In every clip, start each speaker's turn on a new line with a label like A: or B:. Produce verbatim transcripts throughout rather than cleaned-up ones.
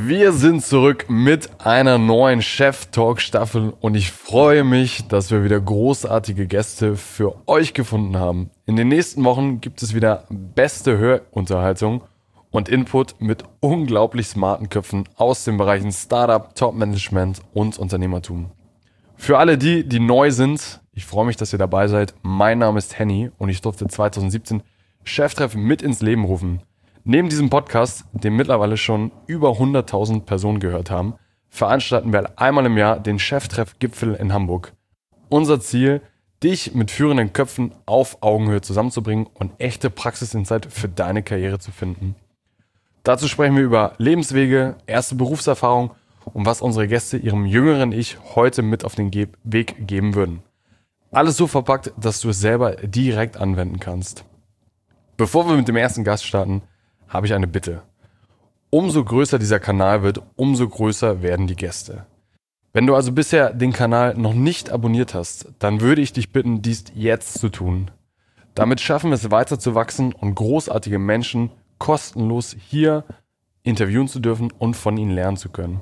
A: Wir sind zurück mit einer neuen Chef-Talk-Staffel und ich freue mich, dass wir wieder großartige Gäste für euch gefunden haben. In den nächsten Wochen gibt es wieder beste Hörunterhaltung und Input mit unglaublich smarten Köpfen aus den Bereichen Startup, Top-Management und Unternehmertum. Für alle die, die neu sind, ich freue mich, dass ihr dabei seid. Mein Name ist Henny und ich durfte zwanzig siebzehn Cheftreffen mit ins Leben rufen. Neben diesem Podcast, den mittlerweile schon über hunderttausend Personen gehört haben, veranstalten wir einmal im Jahr den Cheftreff-Gipfel in Hamburg. Unser Ziel, dich mit führenden Köpfen auf Augenhöhe zusammenzubringen und echte Praxisinsight für deine Karriere zu finden. Dazu sprechen wir über Lebenswege, erste Berufserfahrung und was unsere Gäste ihrem jüngeren Ich heute mit auf den Ge- Weg geben würden. Alles so verpackt, dass du es selber direkt anwenden kannst. Bevor wir mit dem ersten Gast starten, habe ich eine Bitte. Umso größer dieser Kanal wird, umso größer werden die Gäste. Wenn du also bisher den Kanal noch nicht abonniert hast, dann würde ich dich bitten, dies jetzt zu tun. Damit schaffen wir es weiter zu wachsen und großartige Menschen kostenlos hier interviewen zu dürfen und von ihnen lernen zu können.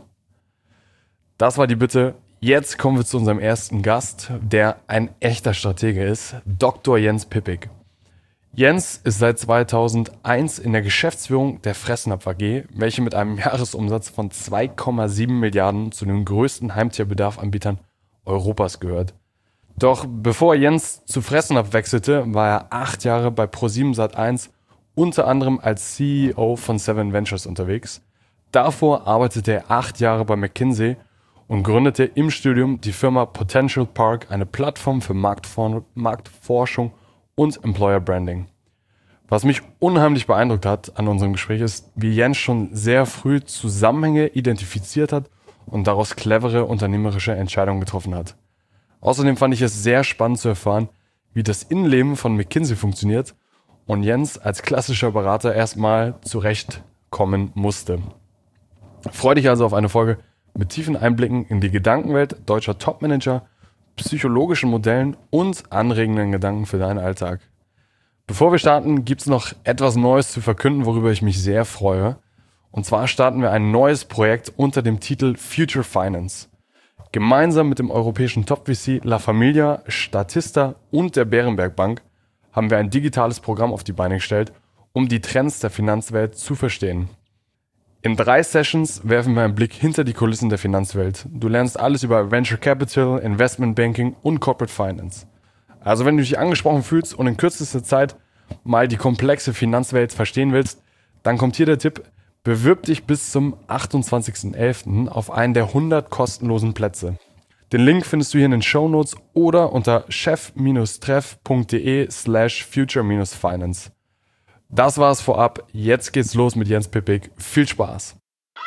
A: Das war die Bitte. Jetzt kommen wir zu unserem ersten Gast, der ein echter Stratege ist, Doktor Jens Pippig. Jens ist seit zweitausendeins in der Geschäftsführung der Fressnapf A G, welche mit einem Jahresumsatz von zwei Komma sieben Milliarden zu den größten Heimtierbedarfanbietern Europas gehört. Doch bevor Jens zu Fressnapf wechselte, war er acht Jahre bei ProSieben Sat eins, unter anderem als C E O von Seven Ventures unterwegs. Davor arbeitete er acht Jahre bei McKinsey und gründete im Studium die Firma Potential Park, eine Plattform für Marktfor- Marktforschung und Employer Branding. Was mich unheimlich beeindruckt hat an unserem Gespräch ist, wie Jens schon sehr früh Zusammenhänge identifiziert hat und daraus clevere unternehmerische Entscheidungen getroffen hat. Außerdem fand ich es sehr spannend zu erfahren, wie das Innenleben von McKinsey funktioniert und Jens als klassischer Berater erstmal zurechtkommen musste. Freu dich also auf eine Folge mit tiefen Einblicken in die Gedankenwelt deutscher Topmanager, psychologischen Modellen und anregenden Gedanken für deinen Alltag. Bevor wir starten, gibt es noch etwas Neues zu verkünden, worüber ich mich sehr freue. Und zwar starten wir ein neues Projekt unter dem Titel Future Finance. Gemeinsam mit dem europäischen Top-V C La Familia, Statista und der Berenberg Bank haben wir ein digitales Programm auf die Beine gestellt, um die Trends der Finanzwelt zu verstehen. In drei Sessions werfen wir einen Blick hinter die Kulissen der Finanzwelt. Du lernst alles über Venture Capital, Investment Banking und Corporate Finance. Also wenn du dich angesprochen fühlst und in kürzester Zeit mal die komplexe Finanzwelt verstehen willst, dann kommt hier der Tipp: Bewirb dich bis zum achtundzwanzigsten elften auf einen der hundert kostenlosen Plätze. Den Link findest du hier in den Shownotes oder unter chef-treff.de slash future-finance. Das war's vorab. Jetzt geht's los mit Jens Pippig. Viel Spaß.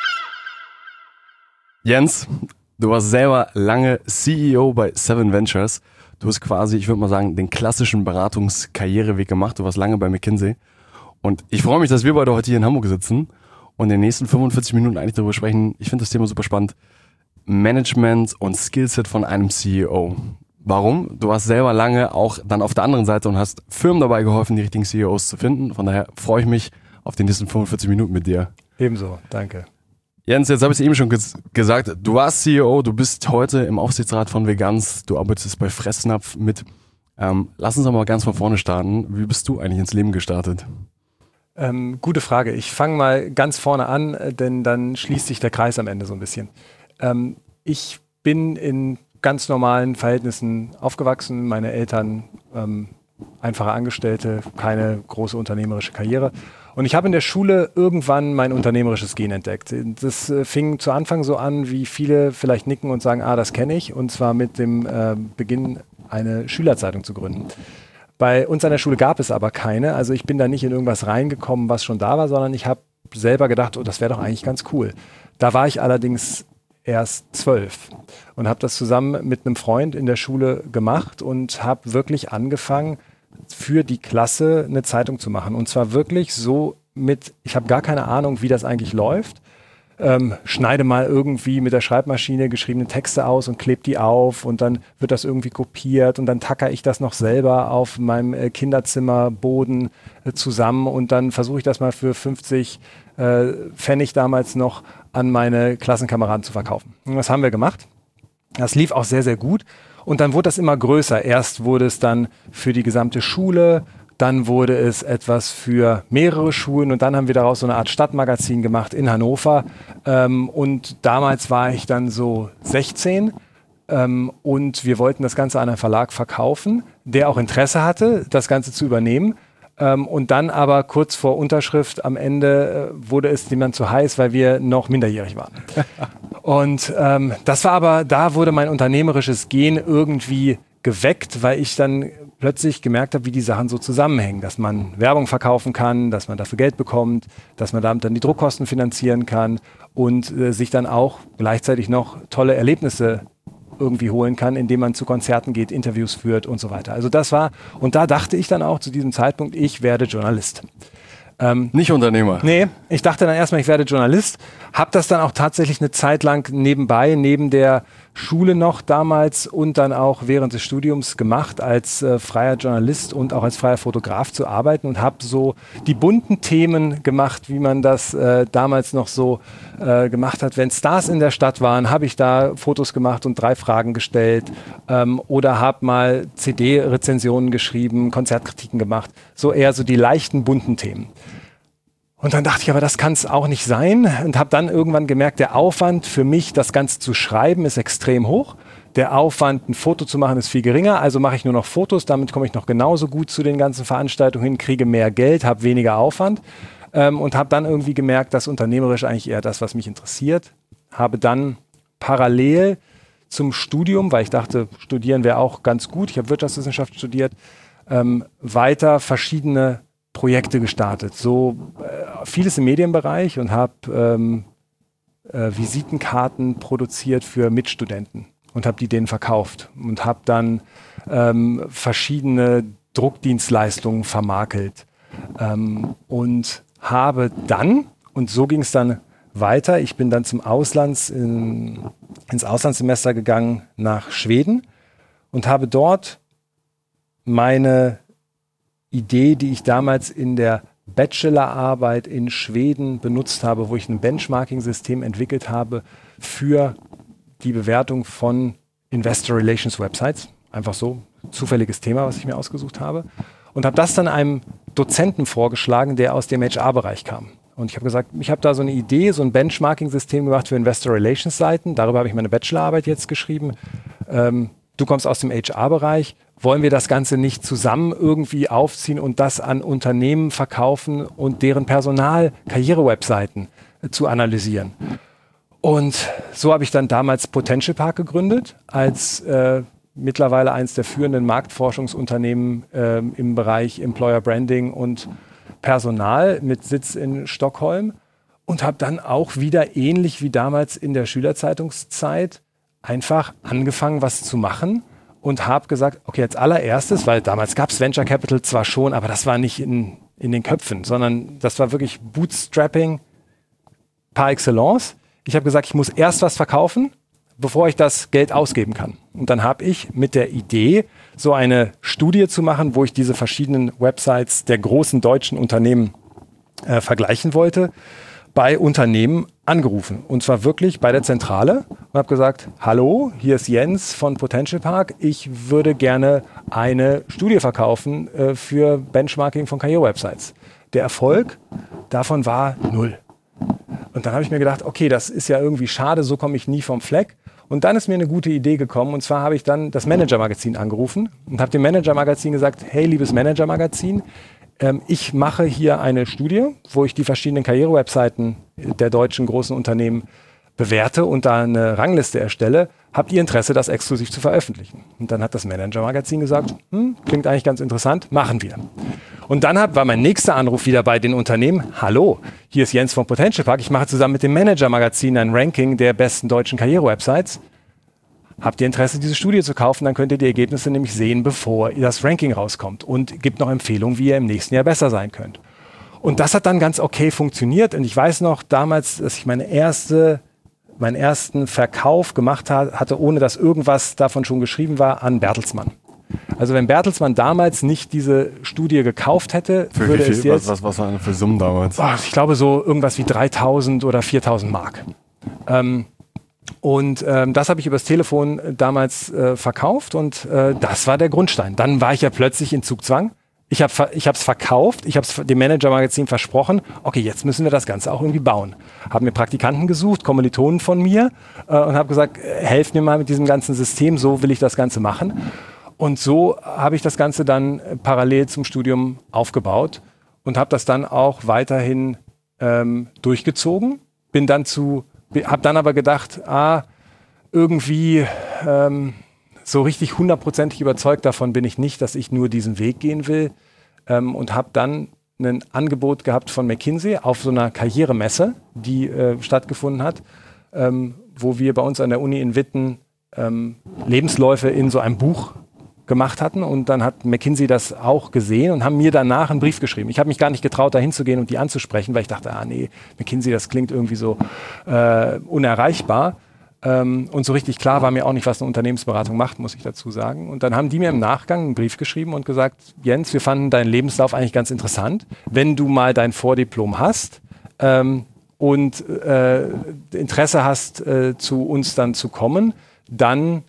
A: Jens, du warst selber lange C E O bei Seven Ventures. Du hast quasi, ich würde mal sagen, den klassischen Beratungskarriereweg gemacht. Du warst lange bei McKinsey. Und ich freue mich, dass wir beide heute hier in Hamburg sitzen und in den nächsten fünfundvierzig Minuten eigentlich darüber sprechen. Ich finde das Thema super spannend. Management und Skillset von einem C E O. Warum? Du warst selber lange auch dann auf der anderen Seite und hast Firmen dabei geholfen, die richtigen C E Os zu finden. Von daher freue ich mich auf die nächsten fünfundvierzig Minuten mit dir.
B: Ebenso, danke.
A: Jens, jetzt habe ich es eben schon ges- gesagt, du warst C E O, du bist heute im Aufsichtsrat von Veganz, du arbeitest bei Fressnapf mit. Ähm, lass uns doch mal ganz von vorne starten. Wie bist du eigentlich ins Leben gestartet?
B: Ähm, gute Frage. Ich fange mal ganz vorne an, denn dann schließt sich der Kreis am Ende so ein bisschen. Ähm, ich bin in ganz normalen Verhältnissen aufgewachsen. Meine Eltern ähm, einfache Angestellte, keine große unternehmerische Karriere. Und ich habe in der Schule irgendwann mein unternehmerisches Gen entdeckt. Das äh, fing zu Anfang so an, wie viele vielleicht nicken und sagen, ah, das kenne ich. Und zwar mit dem äh, Beginn, eine Schülerzeitung zu gründen. Bei uns an der Schule gab es aber keine. Also ich bin da nicht in irgendwas reingekommen, was schon da war, sondern ich habe selber gedacht, oh, das wäre doch eigentlich ganz cool. Da war ich allerdings erst zwölf und habe das zusammen mit einem Freund in der Schule gemacht und habe wirklich angefangen, für die Klasse eine Zeitung zu machen. Und zwar wirklich so mit, ich habe gar keine Ahnung, wie das eigentlich läuft. Ähm, schneide mal irgendwie mit der Schreibmaschine geschriebene Texte aus und klebe die auf und dann wird das irgendwie kopiert und dann tacker ich das noch selber auf meinem äh, Kinderzimmerboden äh, zusammen und dann versuche ich das mal für fünfzig äh, Pfennig damals noch an meine Klassenkameraden zu verkaufen. Und das haben wir gemacht. Das lief auch sehr, sehr gut. Und dann wurde das immer größer. Erst wurde es dann für die gesamte Schule, dann wurde es etwas für mehrere Schulen und dann haben wir daraus so eine Art Stadtmagazin gemacht in Hannover. Ähm, und damals war ich dann so sechzehn ähm, und wir wollten das Ganze an einen Verlag verkaufen, der auch Interesse hatte, das Ganze zu übernehmen. Ähm, und dann aber kurz vor Unterschrift am Ende äh, wurde es jemand zu heiß, weil wir noch minderjährig waren. Und ähm, das war aber, da wurde mein unternehmerisches Gen irgendwie geweckt, weil ich dann plötzlich gemerkt habe, wie die Sachen so zusammenhängen, dass man Werbung verkaufen kann, dass man dafür Geld bekommt, dass man damit dann die Druckkosten finanzieren kann und äh, sich dann auch gleichzeitig noch tolle Erlebnisse irgendwie holen kann, indem man zu Konzerten geht, Interviews führt und so weiter. Also das war, und da dachte ich dann auch zu diesem Zeitpunkt, ich werde Journalist.
A: Ähm, Nicht Unternehmer.
B: Nee, ich dachte dann erstmal, ich werde Journalist, habe das dann auch tatsächlich eine Zeit lang nebenbei, neben der Schule noch damals und dann auch während des Studiums gemacht, als äh, freier Journalist und auch als freier Fotograf zu arbeiten und habe so die bunten Themen gemacht, wie man das äh, damals noch so äh, gemacht hat. Wenn Stars in der Stadt waren, habe ich da Fotos gemacht und drei Fragen gestellt ähm, oder habe mal C D-Rezensionen geschrieben, Konzertkritiken gemacht, so eher so die leichten, bunten Themen. Und dann dachte ich, aber das kann es auch nicht sein und habe dann irgendwann gemerkt, der Aufwand für mich, das Ganze zu schreiben, ist extrem hoch. Der Aufwand, ein Foto zu machen, ist viel geringer, also mache ich nur noch Fotos, damit komme ich noch genauso gut zu den ganzen Veranstaltungen hin, kriege mehr Geld, habe weniger Aufwand ähm, und habe dann irgendwie gemerkt, dass unternehmerisch eigentlich eher das, was mich interessiert. Habe dann parallel zum Studium, weil ich dachte, studieren wäre auch ganz gut, ich habe Wirtschaftswissenschaft studiert, ähm, weiter verschiedene Projekte gestartet, so äh, vieles im Medienbereich und habe ähm, äh, Visitenkarten produziert für Mitstudenten und habe die denen verkauft und habe dann ähm, verschiedene Druckdienstleistungen vermakelt ähm, und habe dann, und so ging es dann weiter, ich bin dann zum Auslands in, ins Auslandssemester gegangen nach Schweden und habe dort meine Idee, die ich damals in der Bachelorarbeit in Schweden benutzt habe, wo ich ein Benchmarking-System entwickelt habe für die Bewertung von Investor Relations Websites. Einfach so, zufälliges Thema, was ich mir ausgesucht habe. Und habe das dann einem Dozenten vorgeschlagen, der aus dem H R-Bereich kam. Und ich habe gesagt, ich habe da so eine Idee, so ein Benchmarking-System gemacht für Investor Relations Seiten. Darüber habe ich meine Bachelorarbeit jetzt geschrieben. Ähm, du kommst aus dem H R-Bereich. Wollen wir das Ganze nicht zusammen irgendwie aufziehen und das an Unternehmen verkaufen und deren Personal-Karriere-Webseiten äh, zu analysieren? Und so habe ich dann damals Potential Park gegründet, als äh, mittlerweile eines der führenden Marktforschungsunternehmen äh, im Bereich Employer Branding und Personal mit Sitz in Stockholm und habe dann auch wieder ähnlich wie damals in der Schülerzeitungszeit einfach angefangen, was zu machen. Und habe gesagt, okay, als allererstes, weil damals gab es Venture Capital zwar schon, aber das war nicht in, in den Köpfen, sondern das war wirklich Bootstrapping par excellence. Ich habe gesagt, ich muss erst was verkaufen, bevor ich das Geld ausgeben kann. Und dann habe ich mit der Idee, so eine Studie zu machen, wo ich diese verschiedenen Websites der großen deutschen Unternehmen äh, vergleichen wollte, bei Unternehmen angerufen. Und zwar wirklich bei der Zentrale und habe gesagt, hallo, hier ist Jens von Potential Park. Ich würde gerne eine Studie verkaufen äh, für Benchmarking von Karriere-Websites. Der Erfolg davon war null. Und dann habe ich mir gedacht, okay, das ist ja irgendwie schade, so komme ich nie vom Fleck. Und dann ist mir eine gute Idee gekommen. Und zwar habe ich dann das Manager-Magazin angerufen und habe dem Manager-Magazin gesagt, hey, liebes Manager-Magazin, ich mache hier eine Studie, wo ich die verschiedenen Karriere-Webseiten der deutschen großen Unternehmen bewerte und da eine Rangliste erstelle. Habt ihr Interesse, das exklusiv zu veröffentlichen? Und dann hat das Manager-Magazin gesagt, hm, klingt eigentlich ganz interessant, machen wir. Und dann hab, war mein nächster Anruf wieder bei den Unternehmen, hallo, hier ist Jens von Potential Park, ich mache zusammen mit dem Manager-Magazin ein Ranking der besten deutschen Karriere-Websites. Habt ihr Interesse, diese Studie zu kaufen, dann könnt ihr die Ergebnisse nämlich sehen, bevor das Ranking rauskommt und gibt noch Empfehlungen, wie ihr im nächsten Jahr besser sein könnt. Und das hat dann ganz okay funktioniert und ich weiß noch damals, dass ich meine erste, meinen ersten Verkauf gemacht ha- hatte, ohne dass irgendwas davon schon geschrieben war, an Bertelsmann. Also wenn Bertelsmann damals nicht diese Studie gekauft hätte,
A: für
B: würde
A: wie viel?
B: es jetzt...
A: Was, was, was waren für Summen damals?
B: Oh, ich glaube so irgendwas wie dreitausend oder viertausend Mark. Ähm, und ähm, das habe ich übers Telefon damals äh, verkauft und äh, das war der Grundstein. Dann war ich ja plötzlich in Zugzwang. Ich habe ich es verkauft, ich habe es dem Manager-Magazin versprochen, okay, jetzt müssen wir das Ganze auch irgendwie bauen. Habe mir Praktikanten gesucht, Kommilitonen von mir äh, und habe gesagt, helft mir mal mit diesem ganzen System, so will ich das Ganze machen. Und so habe ich das Ganze dann parallel zum Studium aufgebaut und habe das dann auch weiterhin ähm, durchgezogen. Bin dann zu, habe dann aber gedacht, ah, irgendwie ähm, so richtig hundertprozentig überzeugt davon bin ich nicht, dass ich nur diesen Weg gehen will ähm, und habe dann ein Angebot gehabt von McKinsey auf so einer Karrieremesse, die äh, stattgefunden hat, ähm, wo wir bei uns an der Uni in Witten ähm, Lebensläufe in so einem Buch gemacht hatten und dann hat McKinsey das auch gesehen und haben mir danach einen Brief geschrieben. Ich habe mich gar nicht getraut, da hinzugehen und die anzusprechen, weil ich dachte, ah nee, McKinsey, das klingt irgendwie so äh, unerreichbar. Ähm, und so richtig klar war mir auch nicht, was eine Unternehmensberatung macht, muss ich dazu sagen. Und dann haben die mir im Nachgang einen Brief geschrieben und gesagt, Jens, wir fanden deinen Lebenslauf eigentlich ganz interessant. Wenn du mal dein Vordiplom hast ähm, und äh, Interesse hast, äh, zu uns dann zu kommen, dann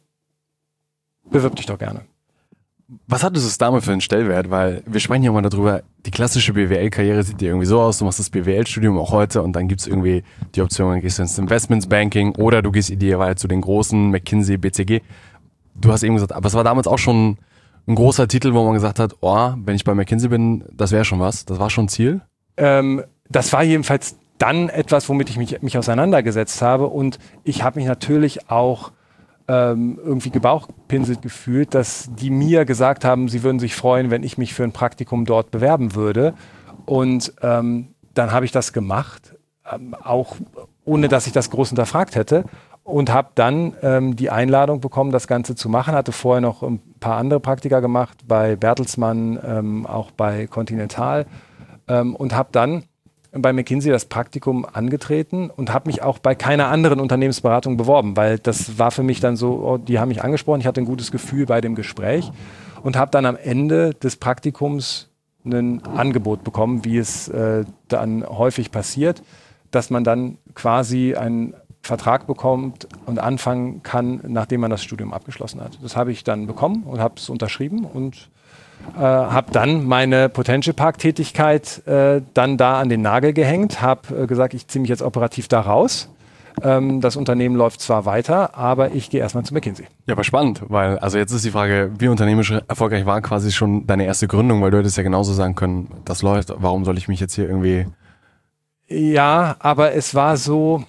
B: bewirb dich doch gerne.
A: Was hattest du es damals für einen Stellwert? Weil wir sprechen ja mal darüber, die klassische B W L-Karriere sieht dir irgendwie so aus, du machst das B W L-Studium auch heute und dann gibt es irgendwie die Option, dann gehst du ins Investments-Banking oder du gehst idealerweise zu den großen McKinsey, B C G. Du hast eben gesagt, aber es war damals auch schon ein großer Titel, wo man gesagt hat, oh, wenn ich bei McKinsey bin, das wäre schon was, das war schon ein Ziel?
B: Ähm, das war jedenfalls dann etwas, womit ich mich, mich auseinandergesetzt habe und ich habe mich natürlich auch Ähm, irgendwie gebauchpinselt gefühlt, dass die mir gesagt haben, sie würden sich freuen, wenn ich mich für ein Praktikum dort bewerben würde. Und ähm, dann habe ich das gemacht, ähm, auch ohne dass ich das groß hinterfragt hätte. Und habe dann ähm, die Einladung bekommen, das Ganze zu machen. Hatte vorher noch ein paar andere Praktika gemacht, bei Bertelsmann, ähm, auch bei Continental. Ähm, und habe dann bei McKinsey das Praktikum angetreten und habe mich auch bei keiner anderen Unternehmensberatung beworben, weil das war für mich dann so, oh, die haben mich angesprochen, ich hatte ein gutes Gefühl bei dem Gespräch und habe dann am Ende des Praktikums ein Angebot bekommen, wie es äh, dann häufig passiert, dass man dann quasi einen Vertrag bekommt und anfangen kann, nachdem man das Studium abgeschlossen hat. Das habe ich dann bekommen und habe es unterschrieben und Äh, habe dann meine Potential Park-Tätigkeit äh, dann da an den Nagel gehängt, habe äh, gesagt, ich ziehe mich jetzt operativ da raus. Ähm, das Unternehmen läuft zwar weiter, aber ich gehe erstmal zu McKinsey.
A: Ja, aber spannend, weil also jetzt ist die Frage, wie unternehmerisch erfolgreich war quasi schon deine erste Gründung, weil du hättest ja genauso sagen können, das läuft, warum soll ich mich jetzt hier irgendwie...
B: Ja, aber es war so,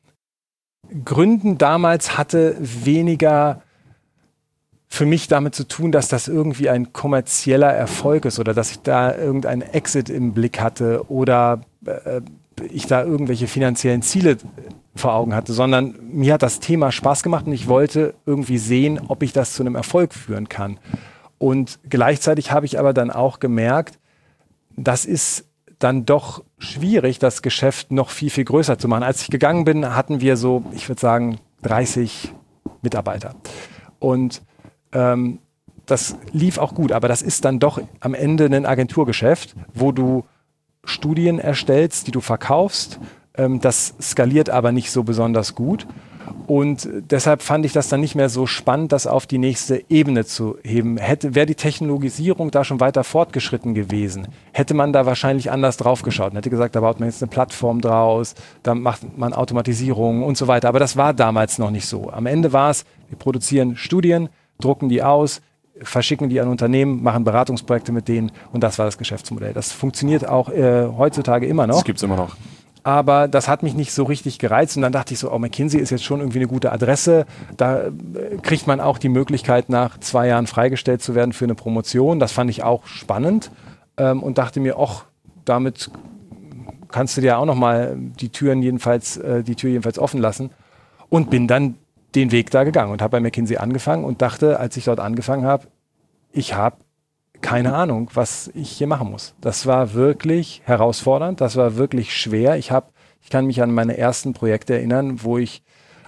B: Gründen damals hatte weniger für mich damit zu tun, dass das irgendwie ein kommerzieller Erfolg ist oder dass ich da irgendeinen Exit im Blick hatte oder äh, ich da irgendwelche finanziellen Ziele vor Augen hatte, sondern mir hat das Thema Spaß gemacht und ich wollte irgendwie sehen, ob ich das zu einem Erfolg führen kann. Und gleichzeitig habe ich aber dann auch gemerkt, das ist dann doch schwierig, das Geschäft noch viel, viel größer zu machen. Als ich gegangen bin, hatten wir so, ich würde sagen, dreißig Mitarbeiter. Und Ähm, das lief auch gut, aber das ist dann doch am Ende ein Agenturgeschäft, wo du Studien erstellst, die du verkaufst. Ähm, das skaliert aber nicht so besonders gut. Und deshalb fand ich das dann nicht mehr so spannend, das auf die nächste Ebene zu heben. Hätte, wäre die Technologisierung da schon weiter fortgeschritten gewesen, hätte man da wahrscheinlich anders drauf geschaut und hätte gesagt, da baut man jetzt eine Plattform draus, da macht man Automatisierung und so weiter. Aber das war damals noch nicht so. Am Ende war es, wir produzieren Studien, drucken die aus, verschicken die an Unternehmen, machen Beratungsprojekte mit denen und das war das Geschäftsmodell. Das funktioniert auch äh, heutzutage immer noch.
A: Das gibt es immer noch.
B: Aber das hat mich nicht so richtig gereizt und dann dachte ich so, oh, McKinsey ist jetzt schon irgendwie eine gute Adresse. Da äh, kriegt man auch die Möglichkeit, nach zwei Jahren freigestellt zu werden für eine Promotion. Das fand ich auch spannend ähm, und dachte mir, ach, damit kannst du dir auch nochmal die Türen jedenfalls, äh, die Tür jedenfalls offen lassen und bin dann den Weg da gegangen und habe bei McKinsey angefangen und dachte, als ich dort angefangen habe, ich habe keine Ahnung, was ich hier machen muss. Das war wirklich herausfordernd, das war wirklich schwer. Ich habe, ich kann mich an meine ersten Projekte erinnern, wo ich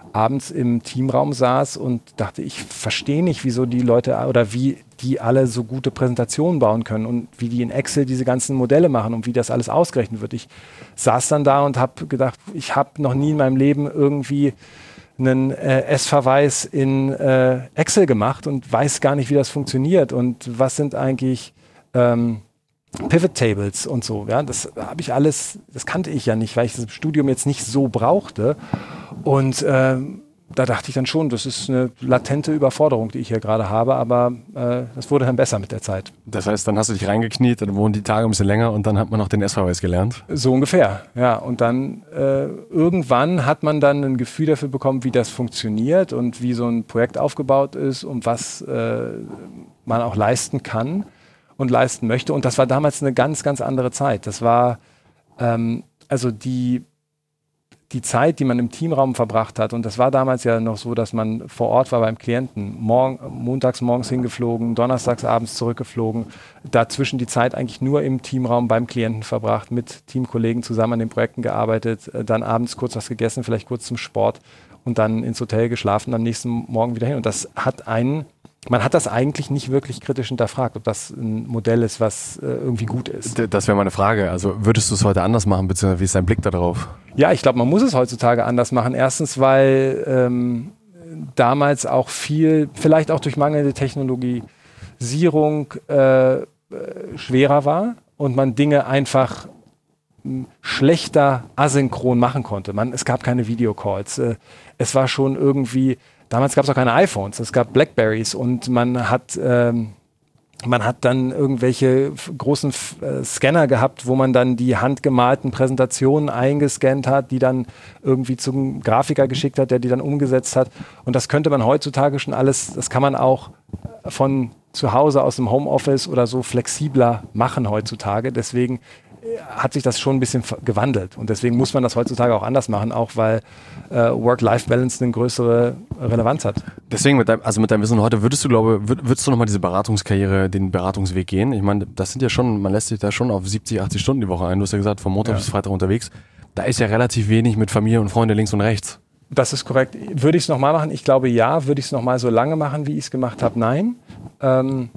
B: abends im Teamraum saß und dachte, ich verstehe nicht, wieso die Leute oder wie die alle so gute Präsentationen bauen können und wie die in Excel diese ganzen Modelle machen und wie das alles ausgerechnet wird. Ich saß dann da und habe gedacht, ich habe noch nie in meinem Leben irgendwie einen äh, S-Verweis in äh, Excel gemacht und weiß gar nicht, wie das funktioniert und was sind eigentlich ähm, Pivot Tables und so. Ja, das habe ich alles, das kannte ich ja nicht, weil ich das im Studium jetzt nicht so brauchte. Und äh, da dachte ich dann schon, das ist eine latente Überforderung, die ich hier gerade habe, aber äh, das wurde dann besser mit der Zeit.
A: Das heißt, dann hast du dich reingekniet, dann wurden die Tage ein bisschen länger und dann hat man noch den S-Verweis gelernt?
B: So ungefähr, ja. Und dann äh, irgendwann hat man dann ein Gefühl dafür bekommen, wie das funktioniert und wie so ein Projekt aufgebaut ist und was äh, man auch leisten kann und leisten möchte. Und das war damals eine ganz, ganz andere Zeit. Das war ähm, also die die Zeit, die man im Teamraum verbracht hat, und das war damals ja noch so, dass man vor Ort war beim Klienten, morgen, montags morgens hingeflogen, donnerstags abends zurückgeflogen, dazwischen die Zeit eigentlich nur im Teamraum beim Klienten verbracht, mit Teamkollegen zusammen an den Projekten gearbeitet, dann abends kurz was gegessen, vielleicht kurz zum Sport und dann ins Hotel geschlafen, am nächsten Morgen wieder hin. Und das hat einen, man hat das eigentlich nicht wirklich kritisch hinterfragt, ob das ein Modell ist, was äh, irgendwie gut ist.
A: Das wäre meine Frage. Also würdest du es heute anders machen, beziehungsweise wie ist dein Blick darauf?
B: Ja, ich glaube, man muss es heutzutage anders machen. Erstens, weil ähm, damals auch viel, vielleicht auch durch mangelnde Technologisierung äh, äh, schwerer war und man Dinge einfach m, schlechter asynchron machen konnte. Man, es gab keine Videocalls. Äh, es war schon irgendwie... Damals gab es auch keine iPhones, es gab Blackberries und man hat, ähm, man hat dann irgendwelche f- großen f- äh, Scanner gehabt, wo man dann die handgemalten Präsentationen eingescannt hat, die dann irgendwie zum Grafiker geschickt hat, der die dann umgesetzt hat. Und das könnte man heutzutage schon alles, das kann man auch von zu Hause aus dem Homeoffice oder so flexibler machen heutzutage. Deswegen hat sich das schon ein bisschen gewandelt und deswegen muss man das heutzutage auch anders machen, auch weil äh, Work-Life-Balance eine größere Relevanz hat.
A: Deswegen, mit deinem, also mit deinem Wissen heute, würdest du, glaube würd, würdest du nochmal diese Beratungskarriere, den Beratungsweg gehen? Ich meine, das sind ja schon, man lässt sich da schon auf siebzig, achtzig Stunden die Woche ein. Du hast ja gesagt, von Montag
B: Ja.
A: bis Freitag unterwegs. Da ist ja relativ wenig mit Familie und Freunde links und rechts.
B: Das ist korrekt. Würde ich es nochmal machen? Ich glaube ja. Würde ich es nochmal so lange machen, wie ich es gemacht habe? Nein. Ähm,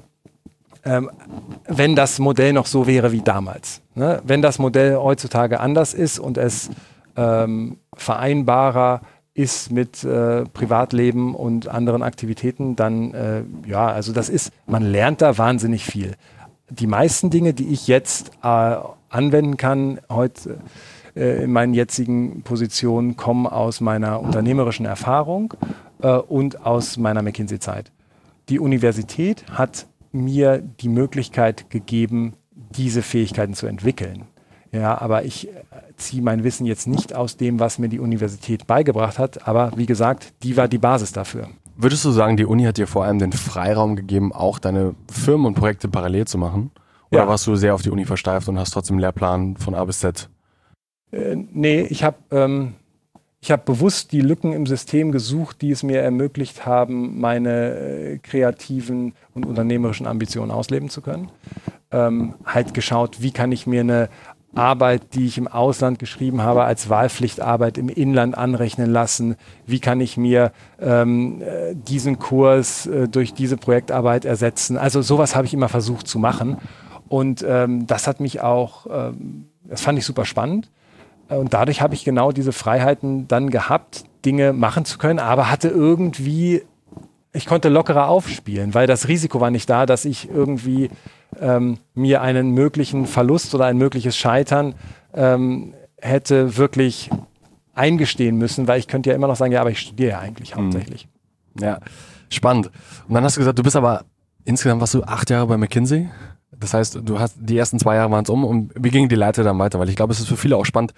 B: Ähm, wenn das Modell noch so wäre wie damals. Ne? Wenn das Modell heutzutage anders ist und es ähm, vereinbarer ist mit äh, Privatleben und anderen Aktivitäten, dann äh, ja, also das ist, man lernt da wahnsinnig viel. Die meisten Dinge, die ich jetzt äh, anwenden kann, heute äh, in meinen jetzigen Positionen, kommen aus meiner unternehmerischen Erfahrung äh, und aus meiner McKinsey-Zeit. Die Universität hat mir die Möglichkeit gegeben, diese Fähigkeiten zu entwickeln. Ja, aber ich ziehe mein Wissen jetzt nicht aus dem, was mir die Universität beigebracht hat, aber wie gesagt, die war die Basis dafür.
A: Würdest du sagen, die Uni hat dir vor allem den Freiraum gegeben, auch deine Firmen und Projekte parallel zu machen? Oder
B: Ja.
A: warst du sehr auf die Uni versteift und hast trotzdem einen Lehrplan von A bis Z?
B: Äh, nee, ich habe ähm, ich hab bewusst die Lücken im System gesucht, die es mir ermöglicht haben, meine äh, kreativen und unternehmerischen Ambitionen ausleben zu können. Ähm, halt geschaut, wie kann ich mir eine Arbeit, die ich im Ausland geschrieben habe, als Wahlpflichtarbeit im Inland anrechnen lassen? Wie kann ich mir ähm, äh, diesen Kurs äh, durch diese Projektarbeit ersetzen? Also sowas habe ich immer versucht zu machen. Und ähm, das hat mich auch, ähm, das fand ich super spannend. Und dadurch habe ich genau diese Freiheiten dann gehabt, Dinge machen zu können, aber hatte irgendwie, ich konnte lockerer aufspielen, weil das Risiko war nicht da, dass ich irgendwie ähm, mir einen möglichen Verlust oder ein mögliches Scheitern ähm, hätte wirklich eingestehen müssen, weil ich könnte ja immer noch sagen, ja, aber ich studiere ja eigentlich hauptsächlich.
A: Ja, spannend. Und dann hast du gesagt, du bist aber insgesamt warst du acht Jahre bei McKinsey. Das heißt, du hast die ersten zwei Jahre waren es um und wie ging die Leiter dann weiter? Weil ich glaube, es ist für viele auch spannend.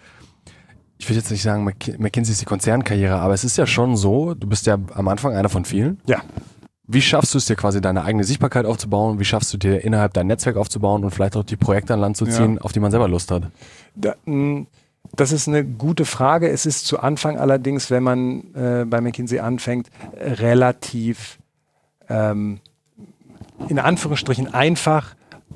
A: Ich will jetzt nicht sagen, McK- McKinsey ist die Konzernkarriere, aber es ist ja schon so, du bist ja am Anfang einer von vielen.
B: Ja.
A: Wie schaffst du es dir quasi, deine eigene Sichtbarkeit aufzubauen? Wie schaffst du dir innerhalb dein Netzwerk aufzubauen und vielleicht auch die Projekte an Land zu ziehen,
B: Ja.
A: auf die man selber Lust hat?
B: Da, mh, das ist eine gute Frage. Es ist zu Anfang allerdings, wenn man äh, bei McKinsey anfängt, äh, relativ ähm, in Anführungsstrichen einfach,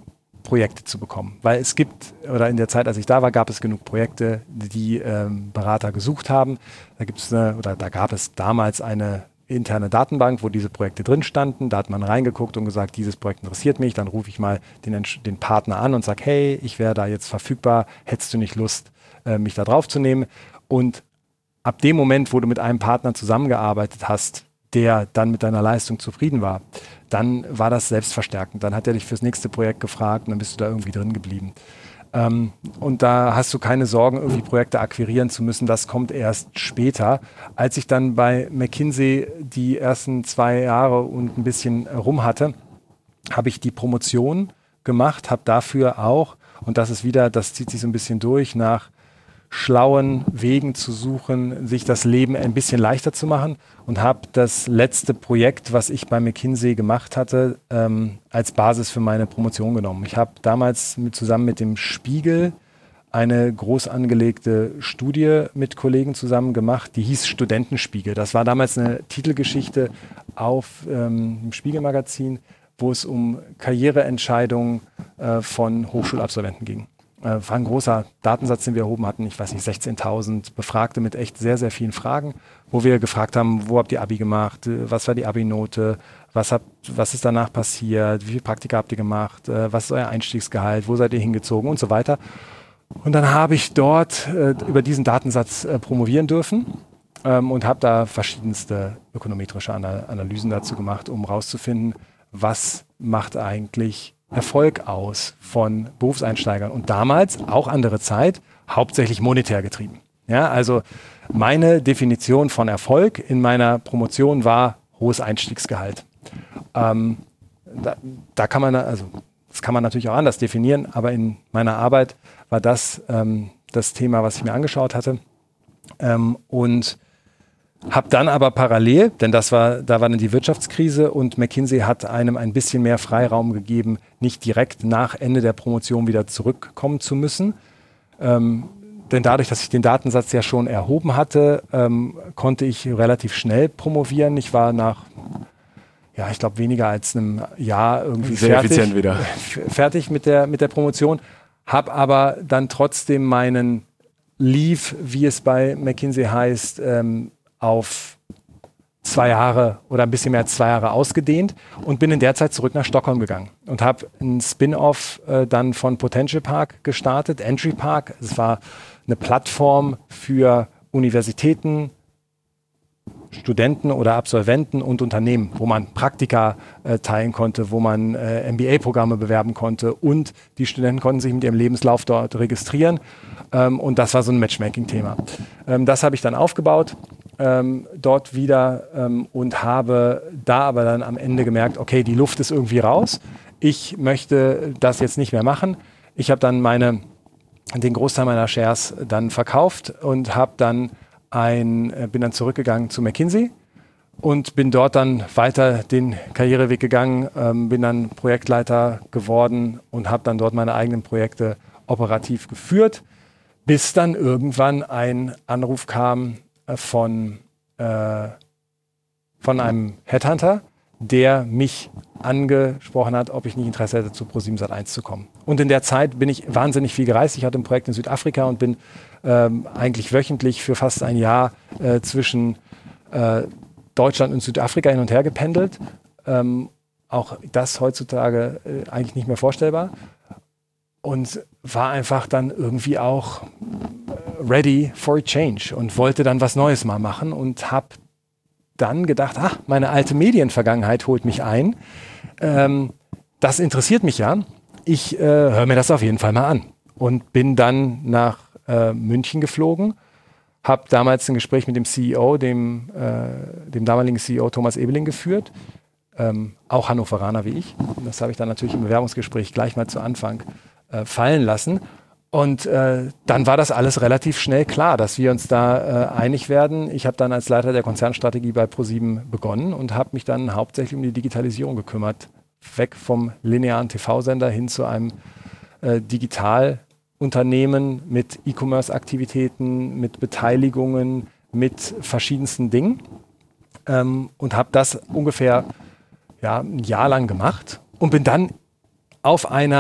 B: Projekte zu bekommen. Weil es gibt, oder in der Zeit, als ich da war, gab es genug Projekte, die ähm, Berater gesucht haben. Da gibt's eine, oder da gab es damals eine interne Datenbank, wo diese Projekte drin standen. Da hat man reingeguckt und gesagt, dieses Projekt interessiert mich. Dann rufe ich mal den, den Partner an und sage, hey, ich wäre da jetzt verfügbar. Hättest du nicht Lust, äh, mich da drauf zu nehmen? Und ab dem Moment, wo du mit einem Partner zusammengearbeitet hast, der dann mit deiner Leistung zufrieden war, dann war das selbstverstärkend. Dann hat er dich fürs nächste Projekt gefragt und dann bist du da irgendwie drin geblieben. Ähm, und da hast du keine Sorgen, irgendwie Projekte akquirieren zu müssen. Das kommt erst später. Als ich dann bei McKinsey die ersten zwei Jahre und ein bisschen rum hatte, habe ich die Promotion gemacht, habe dafür auch, und das ist wieder, das zieht sich so ein bisschen durch, nach schlauen Wegen zu suchen, sich das Leben ein bisschen leichter zu machen und habe das letzte Projekt, was ich bei McKinsey gemacht hatte, ähm, als Basis für meine Promotion genommen. Ich habe damals mit, zusammen mit dem Spiegel eine groß angelegte Studie mit Kollegen zusammen gemacht, die hieß Studentenspiegel. Das war damals eine Titelgeschichte auf ähm, dem Spiegelmagazin, wo es um Karriereentscheidungen äh, von Hochschulabsolventen ging. Äh, war ein großer Datensatz, den wir erhoben hatten, ich weiß nicht, sechzehntausend Befragte mit echt sehr, sehr vielen Fragen, wo wir gefragt haben, wo habt ihr Abi gemacht, was war die Abi-Note, was, habt, was ist danach passiert, wie viele Praktika habt ihr gemacht, äh, was ist euer Einstiegsgehalt, wo seid ihr hingezogen und so weiter. Und dann habe ich dort äh, über diesen Datensatz äh, promovieren dürfen ähm, und habe da verschiedenste ökonometrische Ana- Analysen dazu gemacht, um rauszufinden, was macht eigentlich Erfolg aus von Berufseinsteigern. Und damals, auch andere Zeit, hauptsächlich monetär getrieben. Ja, also meine Definition von Erfolg in meiner Promotion war hohes Einstiegsgehalt. Ähm, da, da kann man, also das kann man natürlich auch anders definieren, aber in meiner Arbeit war das ähm, das Thema, was ich mir angeschaut hatte. Ähm, und habe dann aber parallel, denn das war, da war dann die Wirtschaftskrise und McKinsey hat einem ein bisschen mehr Freiraum gegeben, nicht direkt nach Ende der Promotion wieder zurückkommen zu müssen. Ähm, denn dadurch, dass ich den Datensatz ja schon erhoben hatte, ähm, konnte ich relativ schnell promovieren. Ich war nach, ja, ich glaube, weniger als einem Jahr irgendwie
A: Sehr
B: fertig,
A: effizient wieder.
B: fertig mit der, mit der Promotion, habe aber dann trotzdem meinen Leave, wie es bei McKinsey heißt, ähm, auf zwei Jahre oder ein bisschen mehr als zwei Jahre ausgedehnt und bin in der Zeit zurück nach Stockholm gegangen und habe ein Spin-off äh, dann von Potential Park gestartet, Entry Park. Es war eine Plattform für Universitäten, Studenten oder Absolventen und Unternehmen, wo man Praktika äh, teilen konnte, wo man äh, M B A-Programme bewerben konnte und die Studenten konnten sich mit ihrem Lebenslauf dort registrieren. Ähm, und das war so ein Matchmaking-Thema. Ähm, das habe ich dann aufgebaut. Ähm, dort wieder ähm, und habe da aber dann am Ende gemerkt, okay, die Luft ist irgendwie raus. Ich möchte das jetzt nicht mehr machen. Ich habe dann meine, den Großteil meiner Shares dann verkauft und habe dann ein, äh, bin dann zurückgegangen zu McKinsey und bin dort dann weiter den Karriereweg gegangen, ähm, bin dann Projektleiter geworden und habe dann dort meine eigenen Projekte operativ geführt, bis dann irgendwann ein Anruf kam von, äh, von einem Headhunter, der mich angesprochen hat, ob ich nicht Interesse hätte, zu ProSieben Sat eins zu kommen. Und in der Zeit bin ich wahnsinnig viel gereist. Ich hatte ein Projekt in Südafrika und bin ähm, eigentlich wöchentlich für fast ein Jahr äh, zwischen äh, Deutschland und Südafrika hin und her gependelt. Ähm, auch das heutzutage äh, eigentlich nicht mehr vorstellbar. Und war einfach dann irgendwie auch ready for a change und wollte dann was Neues mal machen und habe dann gedacht, ach, meine alte Medienvergangenheit holt mich ein. Ähm, das interessiert mich ja. Ich äh, höre mir das auf jeden Fall mal an. Und bin dann nach äh, München geflogen, habe damals ein Gespräch mit dem C E O, dem, äh, dem damaligen C E O Thomas Ebeling geführt, ähm, auch Hannoveraner wie ich. Das habe ich dann natürlich im Bewerbungsgespräch gleich mal zu Anfang äh, fallen lassen. Und äh, dann war das alles relativ schnell klar, dass wir uns da äh, einig werden. Ich habe dann als Leiter der Konzernstrategie bei ProSieben begonnen und habe mich dann hauptsächlich um die Digitalisierung gekümmert. Weg vom linearen T V-Sender hin zu einem äh, Digitalunternehmen mit E-Commerce-Aktivitäten, mit Beteiligungen, mit verschiedensten Dingen. Ähm, und habe das ungefähr ja, ein Jahr lang gemacht und bin dann auf einer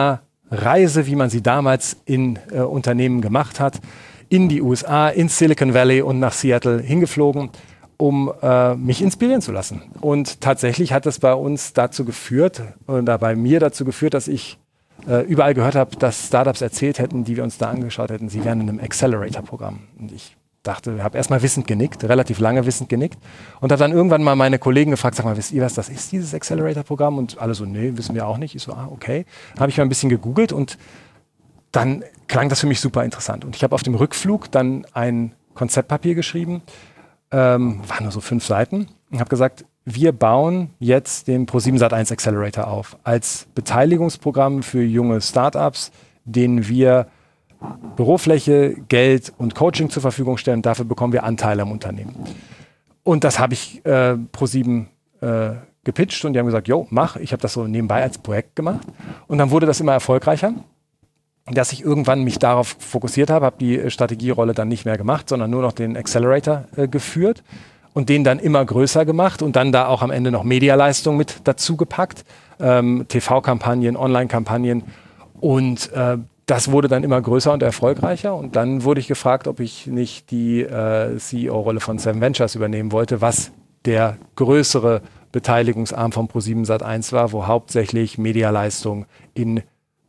B: Reise, wie man sie damals in äh, Unternehmen gemacht hat, in die U S A, ins Silicon Valley und nach Seattle hingeflogen, um äh, mich inspirieren zu lassen. Und tatsächlich hat es bei uns dazu geführt, oder bei mir dazu geführt, dass ich äh, überall gehört habe, dass Startups erzählt hätten, die wir uns da angeschaut hätten, sie wären in einem Accelerator-Programm. Und ich dachte, habe erstmal wissend genickt, relativ lange wissend genickt und habe dann irgendwann mal meine Kollegen gefragt, sag mal, wisst ihr, was das ist, dieses Accelerator-Programm? Und alle so, nee, wissen wir auch nicht. Ich so, ah, okay. Dann habe ich mal ein bisschen gegoogelt und dann klang das für mich super interessant. Und ich habe auf dem Rückflug dann ein Konzeptpapier geschrieben, ähm, waren nur so fünf Seiten, und habe gesagt, wir bauen jetzt den ProSieben Sat eins Accelerator auf als Beteiligungsprogramm für junge Startups, denen wir Bürofläche, Geld und Coaching zur Verfügung stellen. Dafür bekommen wir Anteile am Unternehmen. Und das habe ich äh, ProSieben äh, gepitcht und die haben gesagt, jo, mach. Ich habe das so nebenbei als Projekt gemacht. Und dann wurde das immer erfolgreicher, dass ich irgendwann mich darauf fokussiert habe, habe die Strategierolle dann nicht mehr gemacht, sondern nur noch den Accelerator äh, geführt und den dann immer größer gemacht und dann da auch am Ende noch Medialeistung mit dazu gepackt, ähm, T V-Kampagnen, Online-Kampagnen und äh, das wurde dann immer größer und erfolgreicher und dann wurde ich gefragt, ob ich nicht die äh, C E O-Rolle von Seven Ventures übernehmen wollte, was der größere Beteiligungsarm von ProSieben Sat eins war, wo hauptsächlich Medialeistung in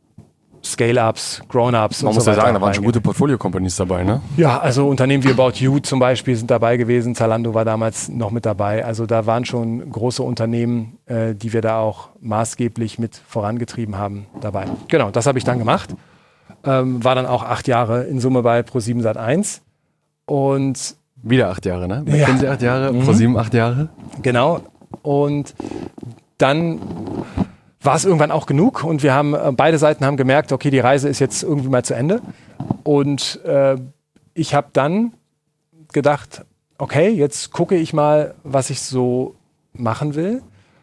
B: Scale-Ups, Grown-Ups
A: Man
B: und
A: muss
B: so
A: ja
B: weiter
A: sagen, da waren schon
B: reingeht.
A: gute Portfolio-Companies dabei, ne?
B: Ja, also Unternehmen wie About You zum Beispiel sind dabei gewesen. Zalando war damals noch mit dabei. Also da waren schon große Unternehmen, äh, die wir da auch maßgeblich mit vorangetrieben haben, dabei. Genau, das habe ich dann gemacht. Ähm, war dann auch acht Jahre in Summe bei ProSieben Sat eins. Und
A: Wieder acht Jahre, ne?
B: Ja.
A: McKinsey acht Jahre,
B: Mhm.
A: ProSieben acht Jahre.
B: genau. Und dann war es irgendwann auch genug und wir haben, äh, beide Seiten haben gemerkt, okay, die Reise ist jetzt irgendwie mal zu Ende. Und äh, ich habe dann gedacht, okay, jetzt gucke ich mal, was ich so machen will.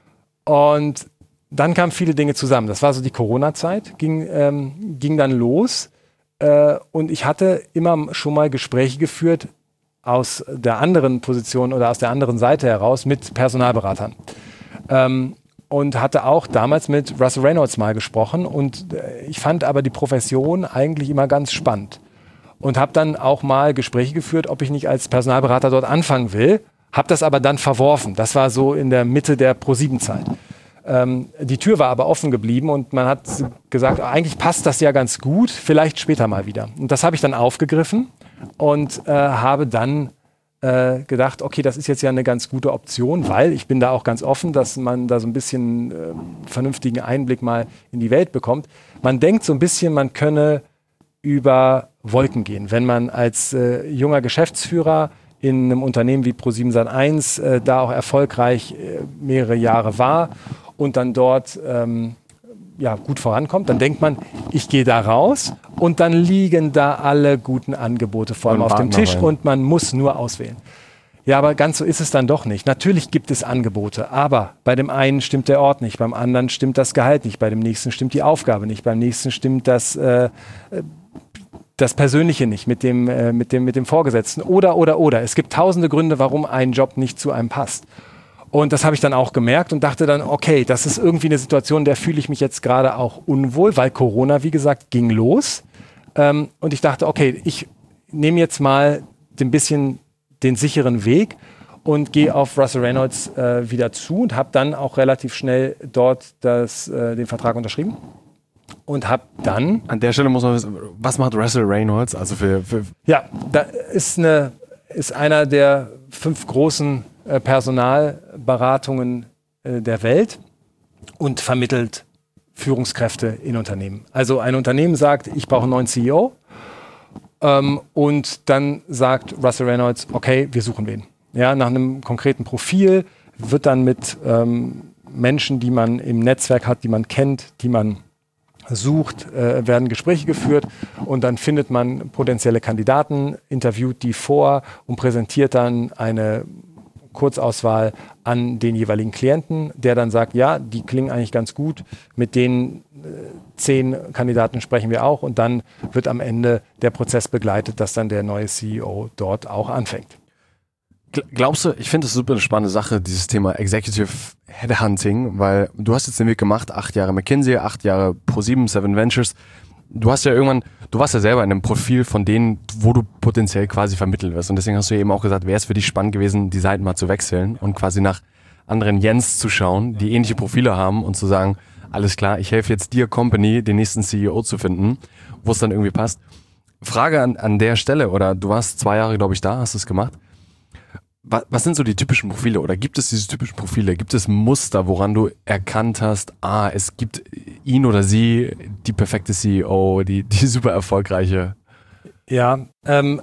B: Und dann kamen viele Dinge zusammen. Das war so die Corona-Zeit, ging, ähm, ging dann los. Äh, und ich hatte immer schon mal Gespräche geführt aus der anderen Position oder aus der anderen Seite heraus mit Personalberatern. Ähm, und hatte auch damals mit Russell Reynolds mal gesprochen. Und äh, ich fand aber die Profession eigentlich immer ganz spannend. Und habe dann auch mal Gespräche geführt, ob ich nicht als Personalberater dort anfangen will. Habe das aber dann verworfen. Das war so in der Mitte der ProSieben-Zeit. Ähm, die Tür war aber offen geblieben und man hat gesagt, eigentlich passt das ja ganz gut, vielleicht später mal wieder. Und das habe ich dann aufgegriffen und äh, habe dann äh, gedacht, okay, das ist jetzt ja eine ganz gute Option, weil ich bin da auch ganz offen, dass man da so ein bisschen äh, vernünftigen Einblick mal in die Welt bekommt. Man denkt so ein bisschen, man könne über Wolken gehen, wenn man als äh, junger Geschäftsführer in einem Unternehmen wie ProSieben Sat eins äh, da auch erfolgreich äh, mehrere Jahre war und dann dort ähm, ja, gut vorankommt, dann denkt man, ich gehe da raus und dann liegen da alle guten Angebote vor allem
A: Und
B: auf dem
A: warten
B: Tisch
A: noch rein.
B: und man muss nur auswählen. Ja, aber ganz so ist es dann doch nicht. Natürlich gibt es Angebote, aber bei dem einen stimmt der Ort nicht, beim anderen stimmt das Gehalt nicht, bei dem nächsten stimmt die Aufgabe nicht, beim nächsten stimmt das, äh, das Persönliche nicht mit dem, äh, mit dem, mit dem Vorgesetzten oder, oder, oder. Es gibt tausende Gründe, warum ein Job nicht zu einem passt. Und das habe ich dann auch gemerkt und dachte dann, okay, das ist irgendwie eine Situation, der fühle ich mich jetzt gerade auch unwohl, weil Corona, wie gesagt, ging los. Ähm, und ich dachte, okay, ich nehme jetzt mal ein bisschen den sicheren Weg und gehe auf Russell Reynolds äh, wieder zu und habe dann auch relativ schnell dort das, äh, den Vertrag unterschrieben. Und habe dann...
A: An der Stelle muss man wissen, was macht Russell Reynolds? Also für, für
B: Ja, da ist, eine, ist einer der fünf großen äh, Personalberatungen äh, der Welt und vermittelt Führungskräfte in Unternehmen. Also ein Unternehmen sagt, ich brauche einen neuen C E O ähm, und dann sagt Russell Reynolds, okay, wir suchen wen. Ja, nach einem konkreten Profil wird dann mit ähm, Menschen, die man im Netzwerk hat, die man kennt, die man sucht, äh, werden Gespräche geführt und dann findet man potenzielle Kandidaten, interviewt die vor und präsentiert dann eine Kurzauswahl an den jeweiligen Klienten, der dann sagt, ja, die klingen eigentlich ganz gut, mit den äh, zehn Kandidaten sprechen wir auch und dann wird am Ende der Prozess begleitet, dass dann der neue C E O dort auch anfängt.
A: Glaubst du, ich finde das super eine spannende Sache, dieses Thema Executive Headhunting, weil du hast jetzt den Weg gemacht, acht Jahre McKinsey, acht Jahre ProSieben, Seven Ventures. Du hast ja irgendwann, du warst ja selber in einem Profil von denen, wo du potenziell quasi vermittelt wirst. Und deswegen hast du ja eben auch gesagt, wäre es für dich spannend gewesen, die Seiten mal zu wechseln und quasi nach anderen Jens zu schauen, die ähnliche Profile haben und zu sagen, alles klar, ich helfe jetzt dir Company, den nächsten C E O zu finden, wo es dann irgendwie passt. Frage an, an der Stelle, oder du warst zwei Jahre, glaube ich, da, hast es gemacht. Was, was sind so die typischen Profile oder gibt es diese typischen Profile? Gibt es Muster, woran du erkannt hast, ah, es gibt ihn oder sie, die perfekte C E O, die, die super erfolgreiche?
B: Ja, ähm,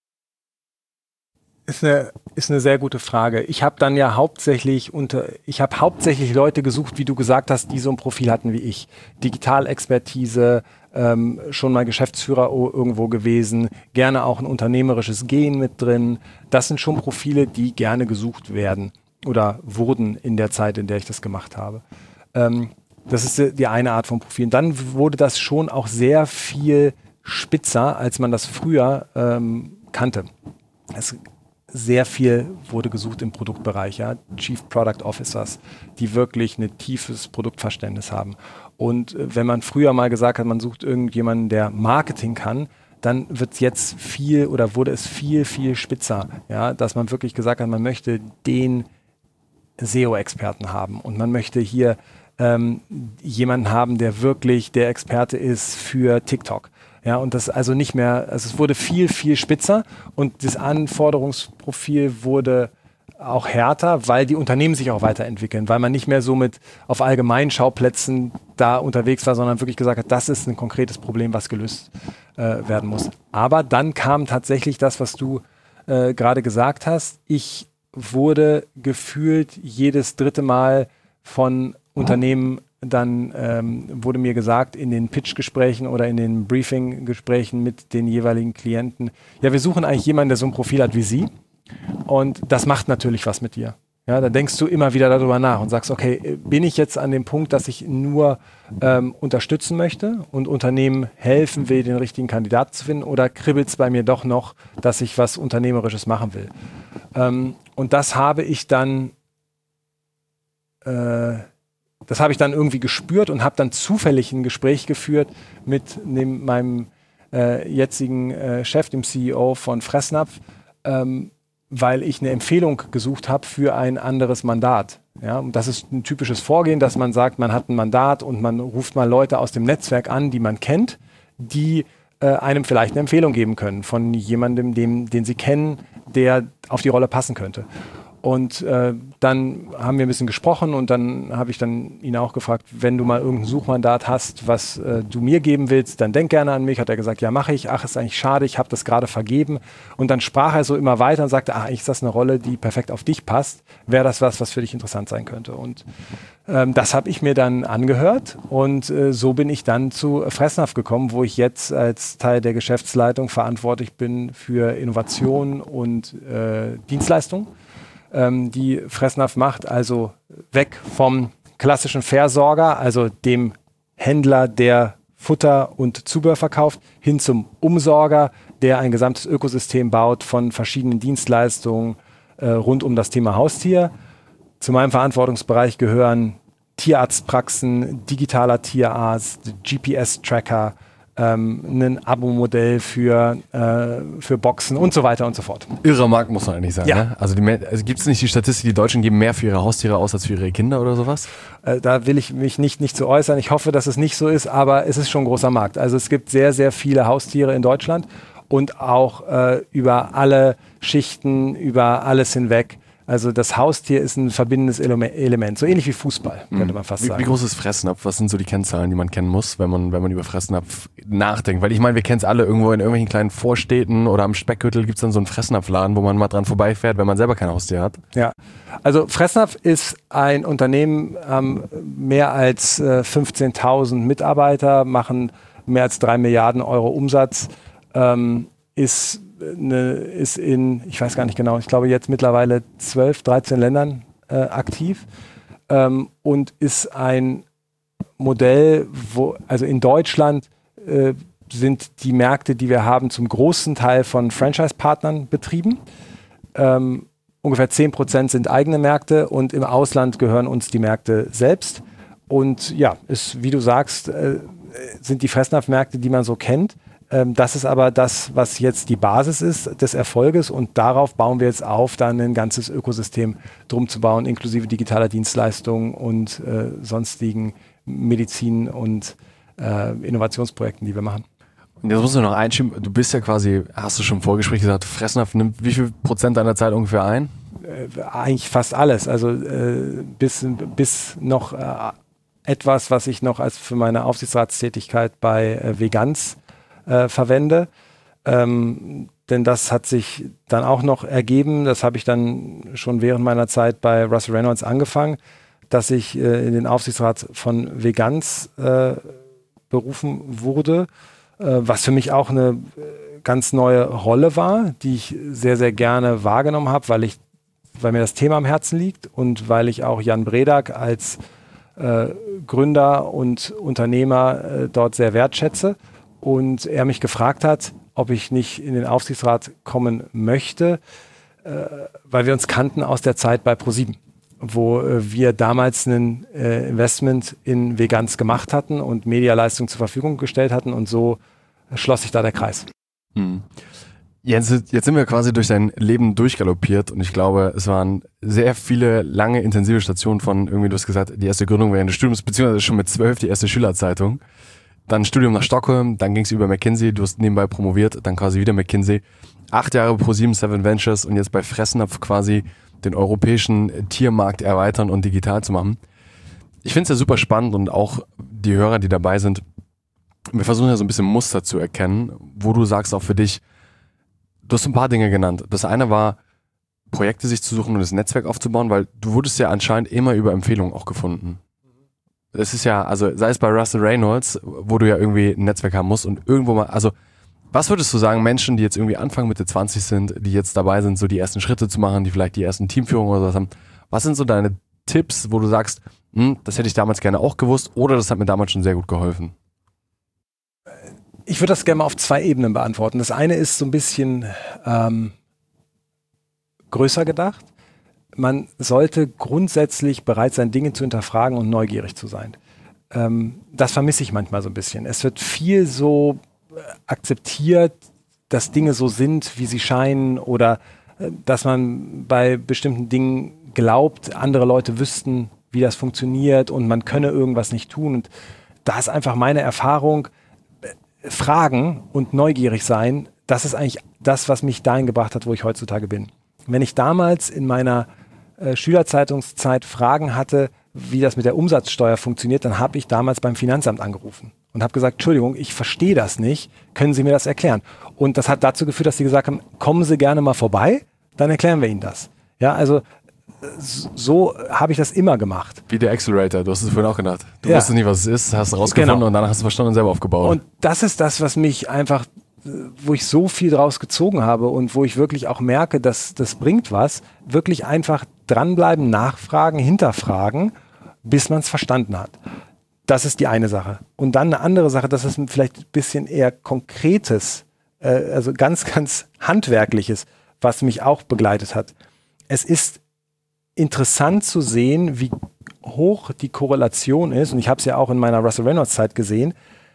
B: ist eine, ist eine sehr gute Frage. Ich habe dann ja hauptsächlich unter, ich habe hauptsächlich Leute gesucht, wie du gesagt hast, die so ein Profil hatten wie ich. Digitalexpertise, ähm, schon mal Geschäftsführer irgendwo gewesen, gerne auch ein unternehmerisches Gen mit drin. Das sind schon Profile, die gerne gesucht werden oder wurden in der Zeit, in der ich das gemacht habe. Ähm, das ist die eine Art von Profilen. Dann wurde das schon auch sehr viel spitzer, als man das früher ähm, kannte. Es sehr viel wurde gesucht im Produktbereich, ja, Chief Product Officers, die wirklich ein tiefes Produktverständnis haben. Und äh, wenn man früher mal gesagt hat, man sucht irgendjemanden, der Marketing kann, dann wird es jetzt viel oder wurde es viel, viel spitzer, ja, dass man wirklich gesagt hat, man möchte den S E O-Experten haben und man möchte hier ähm, jemanden haben, der wirklich der Experte ist für TikTok. Ja, und das also nicht mehr, also es wurde viel, viel spitzer und das Anforderungsprofil wurde auch härter, weil die Unternehmen sich auch weiterentwickeln, weil man nicht mehr so mit auf allgemeinen Schauplätzen da unterwegs war, sondern wirklich gesagt hat, das ist ein konkretes Problem, was gelöst äh, werden muss. Aber dann kam tatsächlich das, was du äh, gerade gesagt hast. Ich wurde gefühlt jedes dritte Mal von Unternehmen dann ähm, wurde mir gesagt in den Pitch-Gesprächen oder in den Briefing-Gesprächen mit den jeweiligen Klienten, ja, wir suchen eigentlich jemanden, der so ein Profil hat wie Sie und das macht natürlich was mit dir. Ja, da denkst du immer wieder darüber nach und sagst, okay, bin ich jetzt an dem Punkt, dass ich nur ähm, unterstützen möchte und Unternehmen helfen will, den richtigen Kandidaten zu finden oder kribbelt es bei mir doch noch, dass ich was Unternehmerisches machen will? Ähm, und das habe ich dann äh, Das habe ich dann irgendwie gespürt und habe dann zufällig ein Gespräch geführt mit dem, meinem äh, jetzigen äh, Chef, dem C E O von Fressnapf, ähm, weil ich eine Empfehlung gesucht habe für ein anderes Mandat. Ja, und das ist ein typisches Vorgehen, dass man sagt, man hat ein Mandat und man ruft mal Leute aus dem Netzwerk an, die man kennt, die äh, einem vielleicht eine Empfehlung geben können von jemandem, dem, den sie kennen, der auf die Rolle passen könnte. Und äh, dann haben wir ein bisschen gesprochen und dann habe ich dann ihn auch gefragt, wenn du mal irgendein Suchmandat hast, was äh, du mir geben willst, dann denk gerne an mich. Hat er gesagt, ja, mache ich. Ach, ist eigentlich schade, ich habe das gerade vergeben. Und dann sprach er so immer weiter und sagte, ach, eigentlich ist das eine Rolle, die perfekt auf dich passt. Wäre das was, was für dich interessant sein könnte? Und ähm, das habe ich mir dann angehört und äh, so bin ich dann zu Fressnapf gekommen, wo ich jetzt als Teil der Geschäftsleitung verantwortlich bin für Innovation und äh, Dienstleistung, die Fressnapf macht, also weg vom klassischen Versorger, also dem Händler, der Futter und Zubehör verkauft, hin zum Umsorger, der ein gesamtes Ökosystem baut von verschiedenen Dienstleistungen äh, rund um das Thema Haustier. Zu meinem Verantwortungsbereich gehören Tierarztpraxen, digitaler Tierarzt, G P S-Tracker, ähm, ein Abo-Modell für, äh, für Boxen und so weiter und so fort.
A: Irrer Markt, muss man eigentlich sagen.
B: Ja.
A: Ne? Also, also gibt es nicht die Statistik, die Deutschen geben mehr für ihre Haustiere aus als für ihre Kinder oder sowas?
B: Äh, da will ich mich nicht, nicht zu äußern. Ich hoffe, dass es nicht so ist, aber es ist schon ein großer Markt. Also es gibt sehr, sehr viele Haustiere in Deutschland und auch äh, über alle Schichten, über alles hinweg. Also das Haustier ist ein verbindendes Element, so ähnlich wie Fußball, könnte man fast
A: wie,
B: sagen.
A: Wie groß ist Fressnapf? Was sind so die Kennzahlen, die man kennen muss, wenn man, wenn man über Fressnapf nachdenkt? Weil ich meine, wir kennen es alle, irgendwo in irgendwelchen kleinen Vorstädten oder am Speckgürtel gibt es dann so einen Fressnapfladen, wo man mal dran vorbeifährt, wenn man selber kein Haustier hat.
B: Ja, also Fressnapf ist ein Unternehmen, ähm, mehr als äh, fünfzehntausend Mitarbeiter, machen mehr als drei Milliarden Euro Umsatz, ähm, ist Eine, ist in, ich weiß gar nicht genau, ich glaube jetzt mittlerweile zwölf, dreizehn Ländern äh, aktiv ähm, und ist ein Modell, wo, also in Deutschland äh, sind die Märkte, die wir haben, zum großen Teil von Franchise-Partnern betrieben. Ähm, ungefähr zehn Prozent sind eigene Märkte und im Ausland gehören uns die Märkte selbst. Und ja, ist, wie du sagst, äh, sind die Fressnapf-Märkte, die man so kennt. Ähm, das ist aber das, was jetzt die Basis ist des Erfolges und darauf bauen wir jetzt auf, dann ein ganzes Ökosystem drum zu bauen, inklusive digitaler Dienstleistungen und äh, sonstigen Medizin- und äh, Innovationsprojekten, die wir machen.
A: Und jetzt musst du noch einschieben, du bist ja quasi, hast du schon im Vorgespräch gesagt, Fressnapf nimmt wie viel Prozent deiner Zeit ungefähr ein?
B: Äh, eigentlich fast alles, also äh, bis, bis noch äh, etwas, was ich noch als für meine Aufsichtsratstätigkeit bei äh, Veganz äh, verwende. Ähm, denn das hat sich dann auch noch ergeben, das habe ich dann schon während meiner Zeit bei Russell Reynolds angefangen, dass ich äh, in den Aufsichtsrat von Veganz äh, berufen wurde, äh, was für mich auch eine ganz neue Rolle war, die ich sehr, sehr gerne wahrgenommen habe, weil ich, weil mir das Thema am Herzen liegt und weil ich auch Jan Bredak als äh, Gründer und Unternehmer äh, dort sehr wertschätze und er mich gefragt hat, ob ich nicht in den Aufsichtsrat kommen möchte, äh, weil wir uns kannten aus der Zeit bei ProSieben, wo äh, wir damals ein äh, Investment in Veganz gemacht hatten und Medialeistung zur Verfügung gestellt hatten und so schloss sich da der Kreis.
A: Hm. Jetzt, jetzt sind wir quasi durch dein Leben durchgaloppiert und ich glaube, es waren sehr viele lange, intensive Stationen von irgendwie, du hast gesagt, die erste Gründung während des Studiums, beziehungsweise schon mit zwölf die erste Schülerzeitung. Dann Studium nach Stockholm, dann ging es über McKinsey, du hast nebenbei promoviert, dann quasi wieder McKinsey. Acht Jahre ProSieben, Seven Ventures und jetzt bei Fressnapf quasi den europäischen Tiermarkt erweitern und digital zu machen. Ich finde es ja super spannend und auch die Hörer, die dabei sind, wir versuchen ja so ein bisschen Muster zu erkennen, wo du sagst auch für dich, du hast ein paar Dinge genannt. Das eine war, Projekte sich zu suchen und das Netzwerk aufzubauen, weil du wurdest ja anscheinend immer über Empfehlungen auch gefunden. Das ist ja, also sei es bei Russell Reynolds, wo du ja irgendwie ein Netzwerk haben musst und irgendwo mal, also was würdest du sagen, Menschen, die jetzt irgendwie Anfang Mitte zwanzig sind, die jetzt dabei sind, so die ersten Schritte zu machen, die vielleicht die ersten Teamführungen oder sowas haben, was sind so deine Tipps, wo du sagst, hm, das hätte ich damals gerne auch gewusst oder das hat mir damals schon sehr gut geholfen?
B: Ich würde das gerne mal auf zwei Ebenen beantworten. Das eine ist so ein bisschen ähm, größer gedacht. Man sollte grundsätzlich bereit sein, Dinge zu hinterfragen und neugierig zu sein. Ähm, das vermisse ich manchmal so ein bisschen. Es wird viel so akzeptiert, dass Dinge so sind, wie sie scheinen oder äh, dass man bei bestimmten Dingen glaubt, andere Leute wüssten, wie das funktioniert und man könne irgendwas nicht tun. Und da ist einfach meine Erfahrung, Fragen und neugierig sein, das ist eigentlich das, was mich dahin gebracht hat, wo ich heutzutage bin. Wenn ich damals in meiner äh, Schülerzeitungszeit Fragen hatte, wie das mit der Umsatzsteuer funktioniert, dann habe ich damals beim Finanzamt angerufen und habe gesagt, Entschuldigung, ich verstehe das nicht, können Sie mir das erklären? Und das hat dazu geführt, dass sie gesagt haben, kommen Sie gerne mal vorbei, dann erklären wir Ihnen das. Ja, also so habe ich das immer gemacht.
A: Wie der Accelerator, du hast es vorhin auch gedacht. Du
B: ja.
A: wusstest nicht, was es ist, hast es rausgefunden genau. Und dann hast du verstanden und selber aufgebaut.
B: Und das ist das, was mich einfach, wo ich so viel draus gezogen habe und wo ich wirklich auch merke, dass das bringt was, wirklich einfach dranbleiben, nachfragen, hinterfragen, bis man es verstanden hat. Das ist die eine Sache. Und dann eine andere Sache, das ist vielleicht ein bisschen eher Konkretes, äh, also ganz, ganz Handwerkliches, was mich auch begleitet hat. Es ist interessant zu sehen, wie hoch die Korrelation ist, und ich habe es ja auch in meiner Russell Reynolds Zeit gesehen,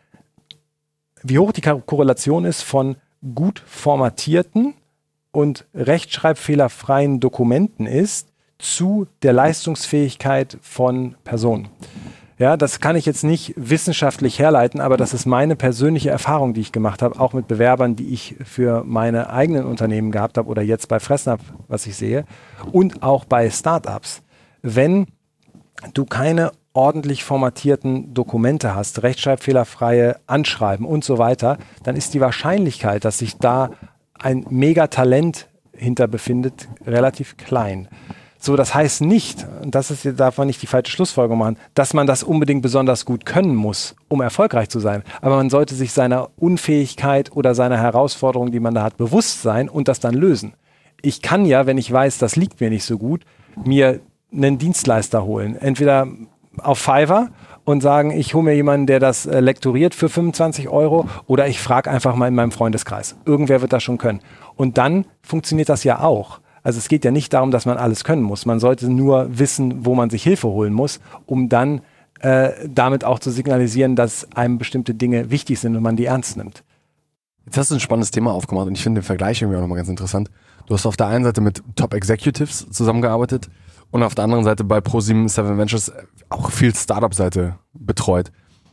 B: wie hoch die Korrelation ist von gut formatierten und rechtschreibfehlerfreien Dokumenten ist zu der Leistungsfähigkeit von Personen. Ja, das kann ich jetzt nicht wissenschaftlich herleiten, aber das ist meine persönliche Erfahrung, die ich gemacht habe, auch mit Bewerbern, die ich für meine eigenen Unternehmen gehabt habe oder jetzt bei Fressnapf, was ich sehe, und auch bei Startups. Wenn du keine ordentlich formatierten Dokumente hast, rechtschreibfehlerfreie Anschreiben und so weiter, dann ist die Wahrscheinlichkeit, dass sich da ein Megatalent hinter befindet, relativ klein. So, das heißt nicht, und das ist, darf man nicht die falsche Schlussfolgerung machen, dass man das unbedingt besonders gut können muss, um erfolgreich zu sein. Aber man sollte sich seiner Unfähigkeit oder seiner Herausforderung, die man da hat, bewusst sein und das dann lösen. Ich kann ja, wenn ich weiß, das liegt mir nicht so gut, mir einen Dienstleister holen. Entweder auf Fiverr und sagen, ich hole mir jemanden, der das äh, lektoriert für fünfundzwanzig Euro, oder ich frage einfach mal in meinem Freundeskreis. Irgendwer wird das schon können. Und dann funktioniert das ja auch. Also es geht ja nicht darum, dass man alles können muss. Man sollte nur wissen, wo man sich Hilfe holen muss, um dann äh, damit auch zu signalisieren, dass einem bestimmte Dinge wichtig sind und man die ernst nimmt.
A: Jetzt hast du ein spannendes Thema aufgemacht und ich finde den Vergleich irgendwie auch nochmal ganz interessant. Du hast auf der einen Seite mit Top Executives zusammengearbeitet und auf der anderen Seite bei ProSieben Seven Ventures auch viel Startup-Seite betreut.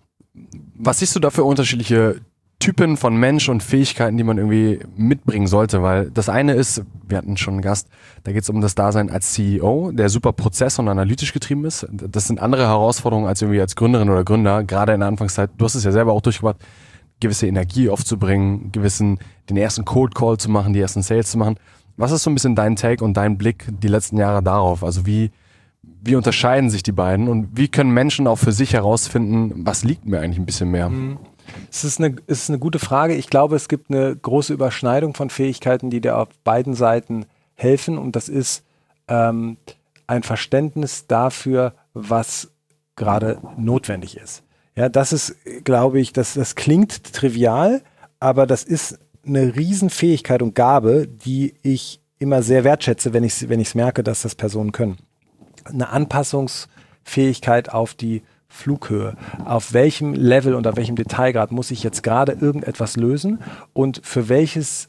A: Was siehst du da für unterschiedliche Typen von Mensch und Fähigkeiten, die man irgendwie mitbringen sollte? Weil das eine ist, wir hatten schon einen Gast, da geht es um das Dasein als C E O, der super prozess- und analytisch getrieben ist. Das sind andere Herausforderungen als irgendwie als Gründerin oder Gründer, gerade in der Anfangszeit. Du hast es ja selber auch durchgebracht, gewisse Energie aufzubringen, gewissen, den ersten Cold Call zu machen, die ersten Sales zu machen. Was ist so ein bisschen dein Take und dein Blick die letzten Jahre darauf? Also wie, wie unterscheiden sich die beiden und wie können Menschen auch für sich herausfinden, was liegt mir eigentlich ein bisschen mehr?
B: Es ist eine, es ist eine gute Frage. Ich glaube, es gibt eine große Überschneidung von Fähigkeiten, die dir auf beiden Seiten helfen. Und das ist ähm, ein Verständnis dafür, was gerade notwendig ist. Ja, das ist, glaube ich, das, das klingt trivial, aber das ist eine Riesenfähigkeit und Gabe, die ich immer sehr wertschätze, wenn ich wenn ich es merke, dass das Personen können. Eine Anpassungsfähigkeit auf die Flughöhe. Auf welchem Level und auf welchem Detailgrad muss ich jetzt gerade irgendetwas lösen und für welches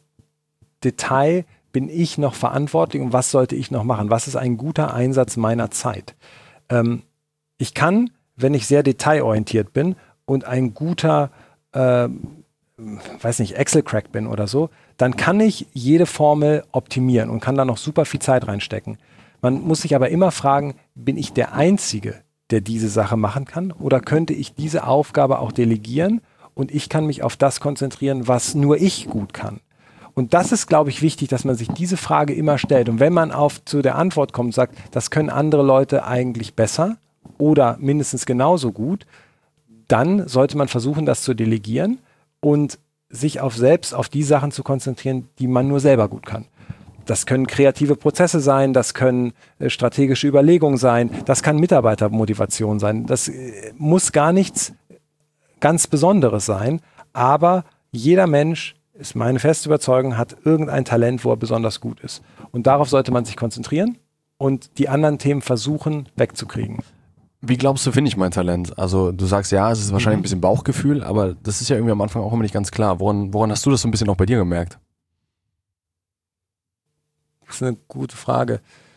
B: Detail bin ich noch verantwortlich und was sollte ich noch machen? Was ist ein guter Einsatz meiner Zeit? Ähm, ich kann, wenn ich sehr detailorientiert bin und ein guter äh, weiß nicht, Excel-Crack bin oder so, dann kann ich jede Formel optimieren und kann da noch super viel Zeit reinstecken. Man muss sich aber immer fragen, bin ich der Einzige, der diese Sache machen kann, oder könnte ich diese Aufgabe auch delegieren und ich kann mich auf das konzentrieren, was nur ich gut kann. Und das ist, glaube ich, wichtig, dass man sich diese Frage immer stellt. Und wenn man auf zu der Antwort kommt und sagt, das können andere Leute eigentlich besser oder mindestens genauso gut, dann sollte man versuchen, das zu delegieren und sich auf selbst auf die Sachen zu konzentrieren, die man nur selber gut kann. Das können kreative Prozesse sein, das können äh, strategische Überlegungen sein, das kann Mitarbeitermotivation sein. Das äh, muss gar nichts ganz Besonderes sein, aber jeder Mensch, ist meine feste Überzeugung, hat irgendein Talent, wo er besonders gut ist. Und darauf sollte man sich konzentrieren und die anderen Themen versuchen wegzukriegen.
A: Wie glaubst du, finde ich mein Talent? Also du sagst, ja, es ist wahrscheinlich ein bisschen Bauchgefühl, aber das ist ja irgendwie am Anfang auch immer nicht ganz klar. Woran, woran hast du das so ein bisschen auch bei dir gemerkt?
B: Das ist eine gute Frage.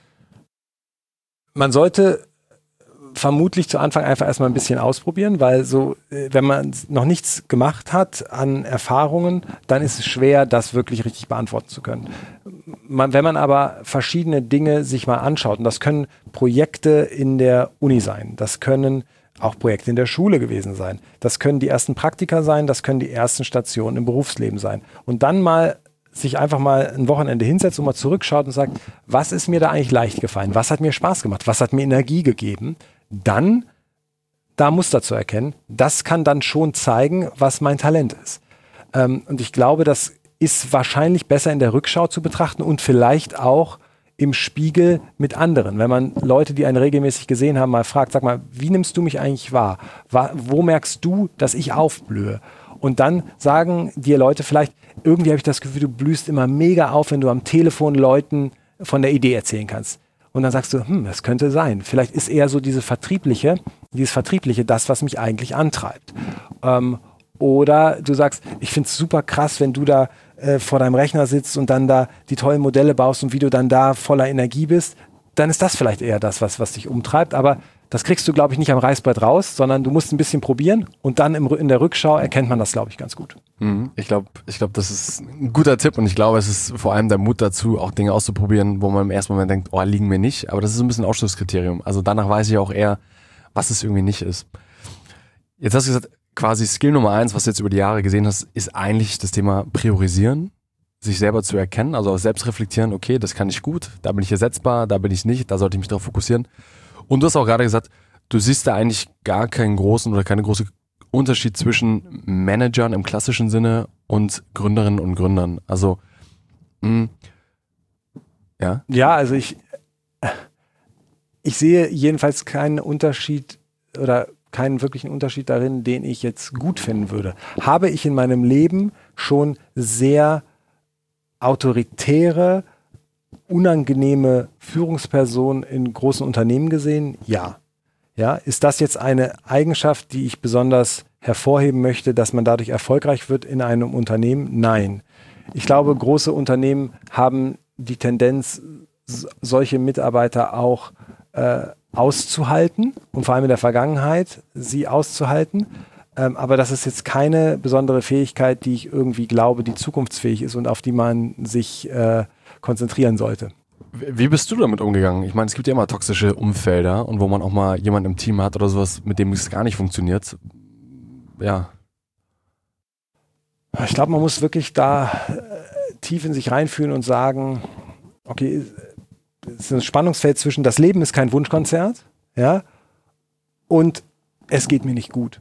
B: Man sollte vermutlich zu Anfang einfach erstmal ein bisschen ausprobieren, weil so, wenn man noch nichts gemacht hat an Erfahrungen, dann ist es schwer, das wirklich richtig beantworten zu können. Man, wenn man aber verschiedene Dinge sich mal anschaut, und das können Projekte in der Uni sein, das können auch Projekte in der Schule gewesen sein, das können die ersten Praktika sein, das können die ersten Stationen im Berufsleben sein. Und dann mal sich einfach mal ein Wochenende hinsetzt und mal zurückschaut und sagt, was ist mir da eigentlich leicht gefallen? Was hat mir Spaß gemacht? Was hat mir Energie gegeben? Dann da Muster zu erkennen, das kann dann schon zeigen, was mein Talent ist. Ähm, und ich glaube, das ist wahrscheinlich besser in der Rückschau zu betrachten und vielleicht auch im Spiegel mit anderen. Wenn man Leute, die einen regelmäßig gesehen haben, mal fragt, sag mal, wie nimmst du mich eigentlich wahr? Wo merkst du, dass ich aufblühe? Und dann sagen dir Leute vielleicht, irgendwie habe ich das Gefühl, du blühst immer mega auf, wenn du am Telefon Leuten von der Idee erzählen kannst. Und dann sagst du, hm, das könnte sein. Vielleicht ist eher so diese Vertriebliche, dieses Vertriebliche das, was mich eigentlich antreibt. Ähm, oder du sagst, ich finde es super krass, wenn du da äh, vor deinem Rechner sitzt und dann da die tollen Modelle baust und wie du dann da voller Energie bist. Dann ist das vielleicht eher das, was, was dich umtreibt. Aber das kriegst du, glaube ich, nicht am Reißbrett raus, sondern du musst ein bisschen probieren und dann im, in der Rückschau erkennt man das, glaube ich, ganz gut.
A: Mhm. Ich glaube, ich glaube, das ist ein guter Tipp und ich glaube, es ist vor allem der Mut dazu, auch Dinge auszuprobieren, wo man im ersten Moment denkt, oh, liegen mir nicht. Aber das ist so ein bisschen ein Ausschlusskriterium. Also danach weiß ich auch eher, was es irgendwie nicht ist. Jetzt hast du gesagt, quasi Skill Nummer eins, was du jetzt über die Jahre gesehen hast, ist eigentlich das Thema Priorisieren, sich selber zu erkennen, also auch selbst reflektieren, okay, das kann ich gut, da bin ich ersetzbar, da bin ich nicht, da sollte ich mich darauf fokussieren. Und du hast auch gerade gesagt, du siehst da eigentlich gar keinen großen oder keine große Unterschied zwischen Managern im klassischen Sinne und Gründerinnen und Gründern. Also, mh, ja?
B: Ja, also ich, ich sehe jedenfalls keinen Unterschied oder keinen wirklichen Unterschied darin, den ich jetzt gut finden würde. Habe ich in meinem Leben schon sehr autoritäre unangenehme Führungsperson in großen Unternehmen gesehen? Ja. Ja, ist das jetzt eine Eigenschaft, die ich besonders hervorheben möchte, dass man dadurch erfolgreich wird in einem Unternehmen? Nein. Ich glaube, große Unternehmen haben die Tendenz, solche Mitarbeiter auch äh, auszuhalten und vor allem in der Vergangenheit sie auszuhalten. Ähm, aber das ist jetzt keine besondere Fähigkeit, die ich irgendwie glaube, die zukunftsfähig ist und auf die man sich äh, konzentrieren sollte.
A: Wie bist du damit umgegangen? Ich meine, es gibt ja immer toxische Umfelder und wo man auch mal jemanden im Team hat oder sowas, mit dem es gar nicht funktioniert. Ja.
B: Ich glaube, man muss wirklich da äh, tief in sich reinfühlen und sagen, okay, es ist ein Spannungsfeld zwischen das Leben ist kein Wunschkonzert, ja, und es geht mir nicht gut.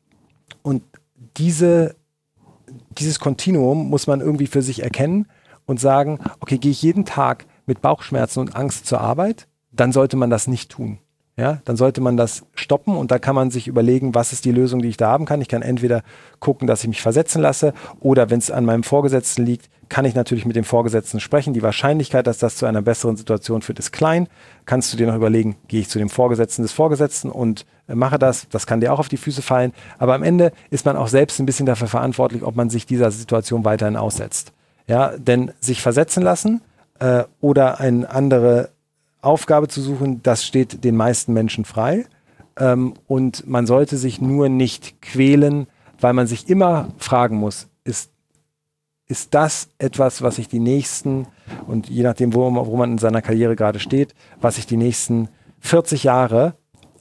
B: Und diese, dieses Kontinuum muss man irgendwie für sich erkennen und sagen, okay, gehe ich jeden Tag mit Bauchschmerzen und Angst zur Arbeit, dann sollte man das nicht tun. Ja, dann sollte man das stoppen und da kann man sich überlegen, was ist die Lösung, die ich da haben kann. Ich kann entweder gucken, dass ich mich versetzen lasse oder wenn es an meinem Vorgesetzten liegt, kann ich natürlich mit dem Vorgesetzten sprechen. Die Wahrscheinlichkeit, dass das zu einer besseren Situation führt, ist klein. Kannst du dir noch überlegen, gehe ich zu dem Vorgesetzten des Vorgesetzten und äh, mache das. Das kann dir auch auf die Füße fallen. Aber am Ende ist man auch selbst ein bisschen dafür verantwortlich, ob man sich dieser Situation weiterhin aussetzt. Ja, denn sich versetzen lassen äh, oder eine andere Aufgabe zu suchen, das steht den meisten Menschen frei. Ähm, und man sollte sich nur nicht quälen, weil man sich immer fragen muss, ist, ist das etwas, was ich die nächsten, und je nachdem, wo, wo man in seiner Karriere gerade steht, was ich die nächsten vierzig Jahre,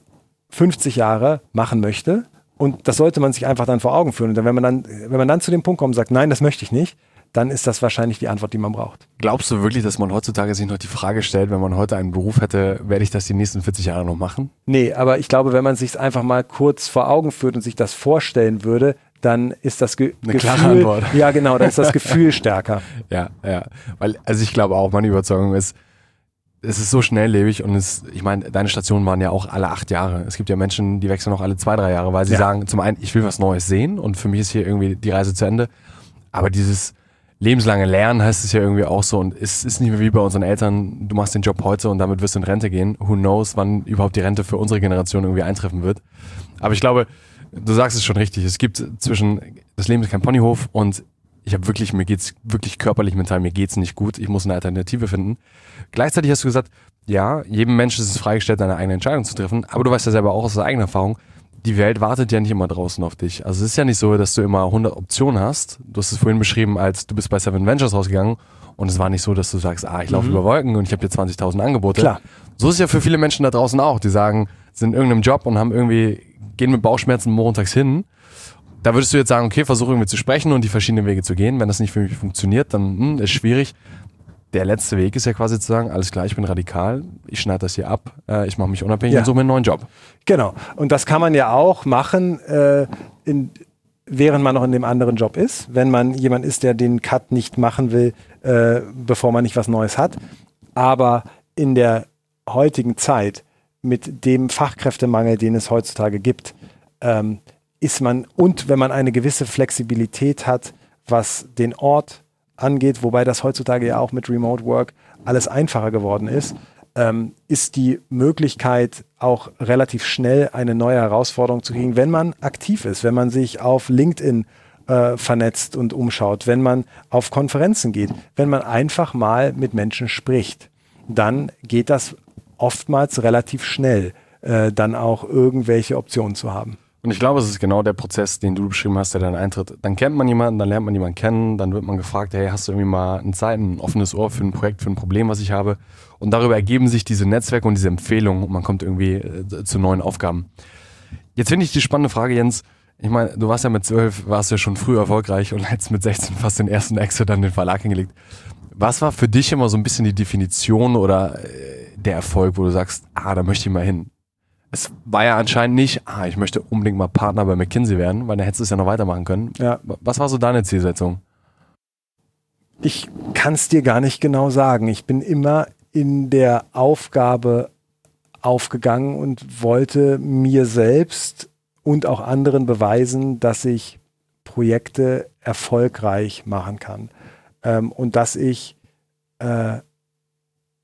B: fünfzig Jahre machen möchte. Und das sollte man sich einfach dann vor Augen führen. Und wenn man dann, wenn man dann zu dem Punkt kommt und sagt, nein, das möchte ich nicht, dann ist das wahrscheinlich die Antwort, die man braucht.
A: Glaubst du wirklich, dass man heutzutage sich noch die Frage stellt, wenn man heute einen Beruf hätte, werde ich das die nächsten vierzig Jahre noch machen?
B: Nee, aber ich glaube, wenn man sich es einfach mal kurz vor Augen führt und sich das vorstellen würde, dann ist das Ge-
A: Eine
B: Gefühl...
A: klare Antwort.
B: Ja, genau, dann ist das Gefühl stärker.
A: Ja, ja. Weil, also ich glaube auch, meine Überzeugung ist, es ist so schnelllebig und es, ich meine, deine Stationen waren ja auch alle acht Jahre. Es gibt ja Menschen, die wechseln auch alle zwei, drei Jahre, weil sie
B: Ja.
A: sagen, zum einen, ich will was Neues sehen und für mich ist hier irgendwie die Reise zu Ende. Aber dieses lebenslange Lernen heißt es ja irgendwie auch so und es ist nicht mehr wie bei unseren Eltern, du machst den Job heute und damit wirst du in Rente gehen. Who knows, wann überhaupt die Rente für unsere Generation irgendwie eintreffen wird. Aber ich glaube, du sagst es schon richtig, es gibt zwischen, das Leben ist kein Ponyhof und ich habe wirklich, mir geht's wirklich körperlich, mental, mir geht's nicht gut, ich muss eine Alternative finden. Gleichzeitig hast du gesagt, ja, jedem Menschen ist es freigestellt, eine eigene Entscheidung zu treffen, aber du weißt ja selber auch aus der eigenen Erfahrung, die Welt wartet ja nicht immer draußen auf dich. Also es ist ja nicht so, dass du immer hundert Optionen hast. Du hast es vorhin beschrieben, als du bist bei Seven Ventures rausgegangen und es war nicht so, dass du sagst, ah, ich laufe
B: Mhm.
A: über Wolken und ich habe hier zwanzigtausend Angebote.
B: Klar.
A: So ist es ja für viele Menschen da draußen auch. Die sagen, sind in irgendeinem Job und haben irgendwie, gehen mit Bauchschmerzen montags hin. Da würdest du jetzt sagen, okay, versuche irgendwie zu sprechen und die verschiedenen Wege zu gehen. Wenn das nicht für mich funktioniert, dann hm, ist schwierig. Der letzte Weg ist ja quasi zu sagen, alles klar, ich bin radikal, ich schneide das hier ab, äh, ich mache mich unabhängig
B: Ja.
A: und suche mir einen neuen Job.
B: Genau. Und das kann man ja auch machen, äh, in, während man noch in dem anderen Job ist. Wenn man jemand ist, der den Cut nicht machen will, äh, bevor man nicht was Neues hat. Aber in der heutigen Zeit, mit dem Fachkräftemangel, den es heutzutage gibt, ähm, ist man, und wenn man eine gewisse Flexibilität hat, was den Ort angeht, wobei das heutzutage ja auch mit Remote Work alles einfacher geworden ist, ähm, ist die Möglichkeit auch relativ schnell eine neue Herausforderung zu kriegen, wenn man aktiv ist, wenn man sich auf LinkedIn äh, vernetzt und umschaut, wenn man auf Konferenzen geht, wenn man einfach mal mit Menschen spricht, dann geht das oftmals relativ schnell, äh, dann auch irgendwelche Optionen zu haben.
A: Und ich glaube, es ist genau der Prozess, den du beschrieben hast, der dann eintritt. Dann kennt man jemanden, dann lernt man jemanden kennen, dann wird man gefragt, hey, hast du irgendwie mal eine Zeit, ein offenes Ohr für ein Projekt, für ein Problem, was ich habe? Und darüber ergeben sich diese Netzwerke und diese Empfehlungen und man kommt irgendwie äh, zu neuen Aufgaben. Jetzt finde ich die spannende Frage, Jens. Ich meine, du warst ja mit zwölf, warst ja schon früh erfolgreich und hättest mit sechzehn fast den ersten Exit dann den Verlag hingelegt. Was war für dich immer so ein bisschen die Definition oder äh, der Erfolg, wo du sagst, ah, da möchte ich mal hin? Es war ja anscheinend nicht, ah, ich möchte unbedingt mal Partner bei McKinsey werden, weil dann hättest du es ja noch weitermachen können.
B: Ja.
A: Was war so deine Zielsetzung?
B: Ich kann es dir gar nicht genau sagen. Ich bin immer in der Aufgabe aufgegangen und wollte mir selbst und auch anderen beweisen, dass ich Projekte erfolgreich machen kann. Ähm, und dass ich äh,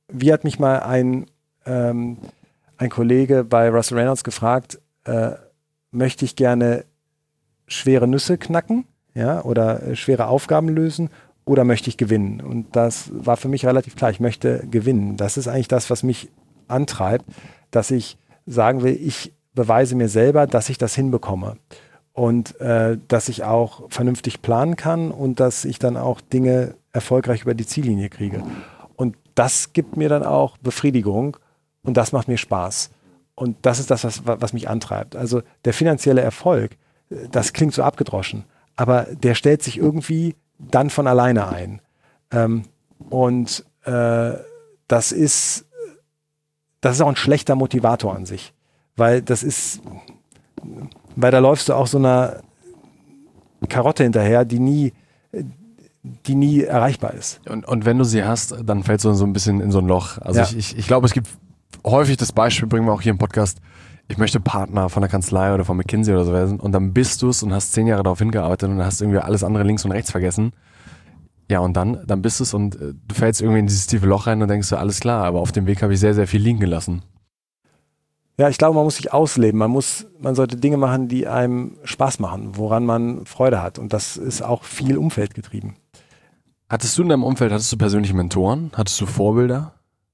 B: wie hat mich mal ein, ähm, ein Kollege bei Russell Reynolds gefragt, äh, möchte ich gerne schwere Nüsse knacken, ja, oder äh, schwere Aufgaben lösen, oder möchte ich gewinnen? Und das war für mich relativ klar, ich möchte gewinnen. Das ist eigentlich das, was mich antreibt, dass ich sagen will, ich beweise mir selber, dass ich das hinbekomme. Und äh, dass ich auch vernünftig planen kann und dass ich dann auch Dinge erfolgreich über die Ziellinie kriege. Und das gibt mir dann auch Befriedigung und das macht mir Spaß. Und das ist das, was, was mich antreibt. Also der finanzielle Erfolg, das klingt so abgedroschen, aber der stellt sich irgendwie dann von alleine ein. Ähm, und äh, das ist, das ist auch ein schlechter Motivator an sich, weil das ist, weil da läufst du auch so einer Karotte hinterher, die nie, die nie erreichbar ist.
A: Und, und wenn du sie hast, dann fällst du so ein bisschen in so ein Loch. Also
B: Ja.
A: ich, ich, ich glaube, es gibt häufig das Beispiel, bringen wir auch hier im Podcast, ich möchte Partner von der Kanzlei oder von McKinsey oder so werden und dann bist du es und hast zehn Jahre darauf hingearbeitet und hast irgendwie alles andere links und rechts vergessen. Ja, und dann, dann bist du es und äh, du fällst irgendwie in dieses tiefe Loch rein und denkst du, alles klar, aber auf dem Weg habe ich sehr, sehr viel liegen gelassen.
B: Ja, ich glaube, man muss sich ausleben. Man muss, man sollte Dinge machen, die einem Spaß machen, woran man Freude hat. Und das ist auch viel umfeldgetrieben.
A: Hattest du in deinem Umfeld, hattest du persönliche Mentoren? Hattest du Vorbilder?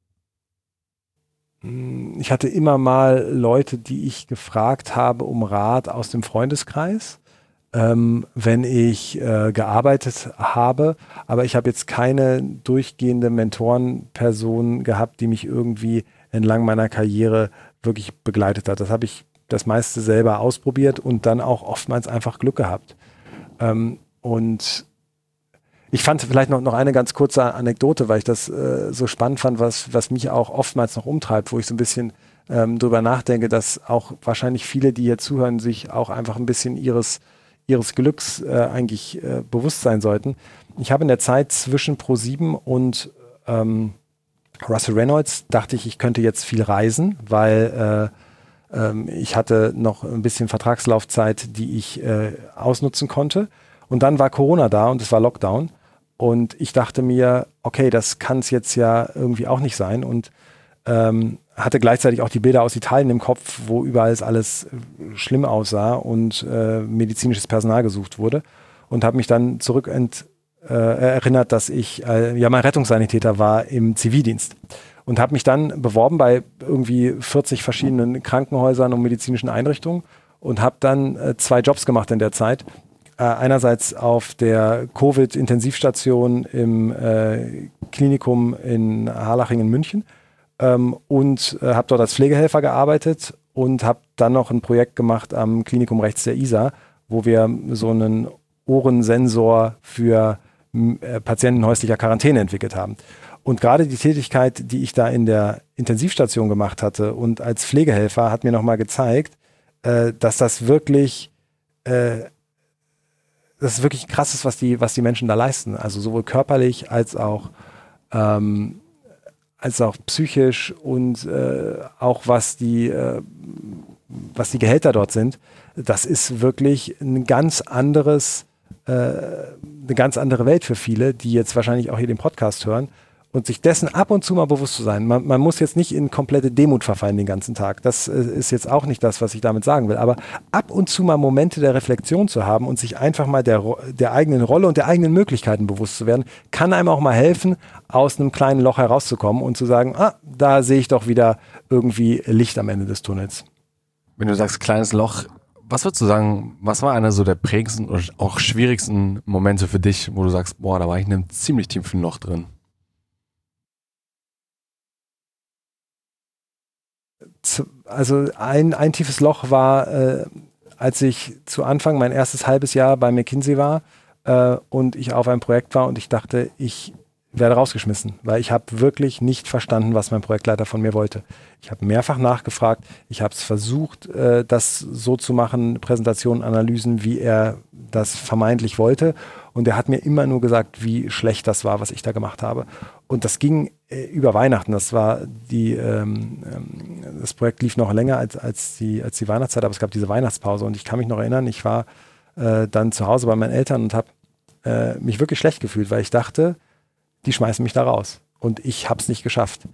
B: Ich hatte immer mal Leute, die ich gefragt habe um Rat aus dem Freundeskreis, ähm, wenn ich äh, gearbeitet habe. Aber ich habe jetzt keine durchgehende Mentorenperson gehabt, die mich irgendwie entlang meiner Karriere wirklich begleitet hat. Das habe ich das meiste selber ausprobiert und dann auch oftmals einfach Glück gehabt. Ähm, und ich fand vielleicht noch, noch eine ganz kurze Anekdote, weil ich das äh, so spannend fand, was, was mich auch oftmals noch umtreibt, wo ich so ein bisschen ähm, drüber nachdenke, dass auch wahrscheinlich viele, die hier zuhören, sich auch einfach ein bisschen ihres, ihres Glücks äh, eigentlich äh, bewusst sein sollten. Ich habe in der Zeit zwischen ProSieben und ähm, Russell Reynolds dachte ich, ich könnte jetzt viel reisen, weil äh, ähm, ich hatte noch ein bisschen Vertragslaufzeit, die ich äh, ausnutzen konnte. Und dann war Corona da und es war Lockdown. Und ich dachte mir, okay, das kann es jetzt ja irgendwie auch nicht sein. Und ähm, hatte gleichzeitig auch die Bilder aus Italien im Kopf, wo überall alles schlimm aussah und äh, medizinisches Personal gesucht wurde. Und habe mich dann zurück ent, äh, erinnert, dass ich äh, ja mal Rettungssanitäter war im Zivildienst. Und habe mich dann beworben bei irgendwie vierzig verschiedenen Krankenhäusern und medizinischen Einrichtungen und habe dann äh, zwei Jobs gemacht in der Zeit. Äh, einerseits auf der Covid-Intensivstation im äh, Klinikum in Harlaching in München ähm, und äh, habe dort als Pflegehelfer gearbeitet und habe dann noch ein Projekt gemacht am Klinikum rechts der Isar, wo wir so einen Ohrensensor für äh, Patienten in häuslicher Quarantäne entwickelt haben. Und gerade die Tätigkeit, die ich da in der Intensivstation gemacht hatte und als Pflegehelfer, hat mir nochmal gezeigt, äh, dass das wirklich äh, das ist wirklich krass ist, was die, was die Menschen da leisten. Also sowohl körperlich als auch, ähm, als auch psychisch und äh, auch was die, äh, was die Gehälter dort sind. Das ist wirklich ein ganz anderes, äh, eine ganz andere Welt für viele, die jetzt wahrscheinlich auch hier den Podcast hören. Und sich dessen ab und zu mal bewusst zu sein. Man, man muss jetzt nicht in komplette Demut verfallen den ganzen Tag. Das äh, ist jetzt auch nicht das, was ich damit sagen will. Aber ab und zu mal Momente der Reflexion zu haben und sich einfach mal der, der eigenen Rolle und der eigenen Möglichkeiten bewusst zu werden, kann einem auch mal helfen, aus einem kleinen Loch herauszukommen und zu sagen, ah, da sehe ich doch wieder irgendwie Licht am Ende des Tunnels.
A: Wenn du sagst kleines Loch, was würdest du sagen, was war einer so der prägendsten oder auch schwierigsten Momente für dich, wo du sagst, boah, da war ich in einem ziemlich tiefen Loch drin?
B: Also ein, ein tiefes Loch war, äh, als ich zu Anfang mein erstes halbes Jahr bei McKinsey war äh, und ich auf einem Projekt war und ich dachte, ich werde rausgeschmissen, weil ich habe wirklich nicht verstanden, was mein Projektleiter von mir wollte. Ich habe mehrfach nachgefragt, ich habe es versucht, äh, das so zu machen, Präsentationen, Analysen, wie er das vermeintlich wollte. Und er hat mir immer nur gesagt, wie schlecht das war, was ich da gemacht habe. Und das ging äh, über Weihnachten. Das war die, ähm, ähm, das Projekt lief noch länger als, als, die, als die Weihnachtszeit, aber es gab diese Weihnachtspause. Und ich kann mich noch erinnern, ich war äh, dann zu Hause bei meinen Eltern und habe äh, mich wirklich schlecht gefühlt, weil ich dachte, die schmeißen mich da raus. Und ich habe es nicht geschafft.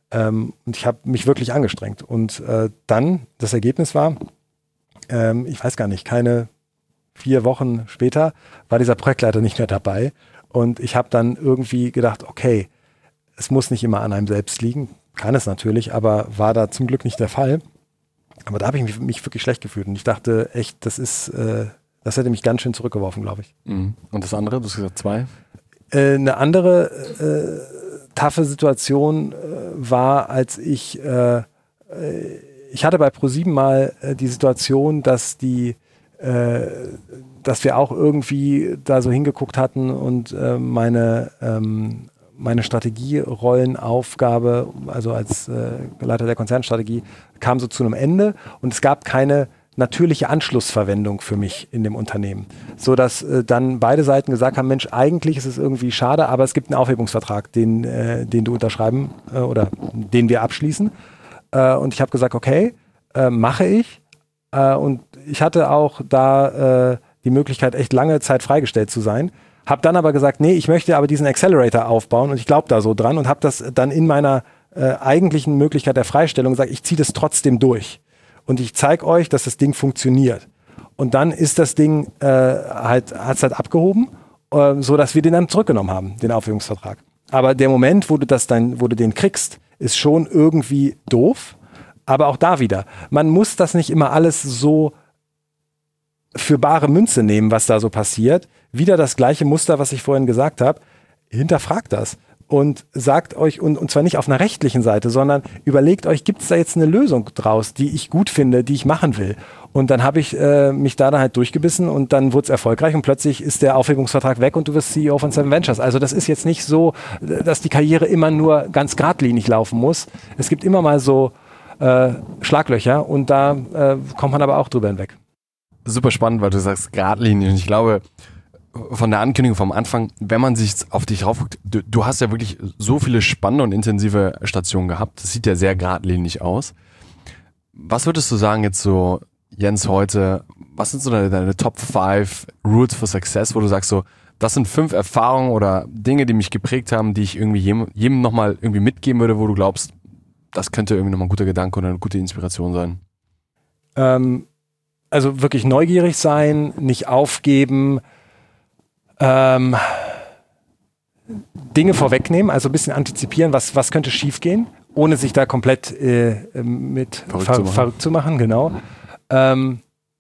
B: Ähm, und ich habe mich wirklich angestrengt. Und äh, dann, das Ergebnis war, ähm, ich weiß gar nicht, keine vier Wochen später war dieser Projektleiter nicht mehr dabei. Und ich habe dann irgendwie gedacht, okay, es muss nicht immer an einem selbst liegen. Kann es natürlich, aber war da zum Glück nicht der Fall. Aber da habe ich mich, mich wirklich schlecht gefühlt. Und ich dachte echt, das ist, äh, das hätte mich ganz schön zurückgeworfen, glaube ich.
A: Mhm. Und das andere, du hast gesagt zwei?
B: Äh, eine andere äh, taffe Situation äh, war, als ich, äh, ich hatte bei ProSieben mal äh, die Situation, dass die, äh, dass wir auch irgendwie da so hingeguckt hatten und äh, meine, ähm, meine Strategierollenaufgabe, also als äh, Leiter der Konzernstrategie, kam so zu einem Ende und es gab keine natürliche Anschlussverwendung für mich in dem Unternehmen. So dass äh, dann beide Seiten gesagt haben, Mensch, eigentlich ist es irgendwie schade, aber es gibt einen Aufhebungsvertrag, den, äh, den du unterschreiben äh, oder den wir abschließen. Äh, und ich habe gesagt, okay, äh, mache ich. Äh, und ich hatte auch da äh, die Möglichkeit, echt lange Zeit freigestellt zu sein. Habe dann aber gesagt, nee, ich möchte aber diesen Accelerator aufbauen und ich glaube da so dran und habe das dann in meiner äh, eigentlichen Möglichkeit der Freistellung gesagt, ich ziehe das trotzdem durch. Und ich zeige euch, dass das Ding funktioniert. Und dann ist das Ding äh, halt, hat es halt abgehoben, äh, so dass wir den dann zurückgenommen haben, den Aufhebungsvertrag. Aber der Moment, wo du das dann, wo du den kriegst, ist schon irgendwie doof. Aber auch da wieder, man muss das nicht immer alles so für bare Münze nehmen, was da so passiert. Wieder das gleiche Muster, was ich vorhin gesagt habe. Hinterfragt das. Und sagt euch, und, und zwar nicht auf einer rechtlichen Seite, sondern überlegt euch, gibt es da jetzt eine Lösung draus, die ich gut finde, die ich machen will? Und dann habe ich äh, mich da dann halt durchgebissen und dann wurde es erfolgreich und plötzlich ist der Aufhebungsvertrag weg und du wirst C E O von Seven Ventures. Also das ist jetzt nicht so, dass die Karriere immer nur ganz geradlinig laufen muss. Es gibt immer mal so äh, Schlaglöcher und da äh, kommt man aber auch drüber hinweg.
A: Super spannend, weil du sagst geradlinig und ich glaube, von der Ankündigung vom Anfang, wenn man sich auf dich raufguckt, du, du hast ja wirklich so viele spannende und intensive Stationen gehabt. Das sieht ja sehr geradlinig aus. Was würdest du sagen jetzt so, Jens, heute, was sind so deine, deine Top five Rules for Success, wo du sagst so, das sind fünf Erfahrungen oder Dinge, die mich geprägt haben, die ich irgendwie jedem, jedem nochmal irgendwie mitgeben würde, wo du glaubst, das könnte irgendwie nochmal ein guter Gedanke oder eine gute Inspiration sein?
B: Ähm, also wirklich neugierig sein, nicht aufgeben, Ähm, Dinge vorwegnehmen, also ein bisschen antizipieren, was, was könnte schiefgehen, ohne sich da komplett äh, mit
A: verrückt,
B: ver
A: zu machen.
B: verrückt zu machen, genau. Ähm,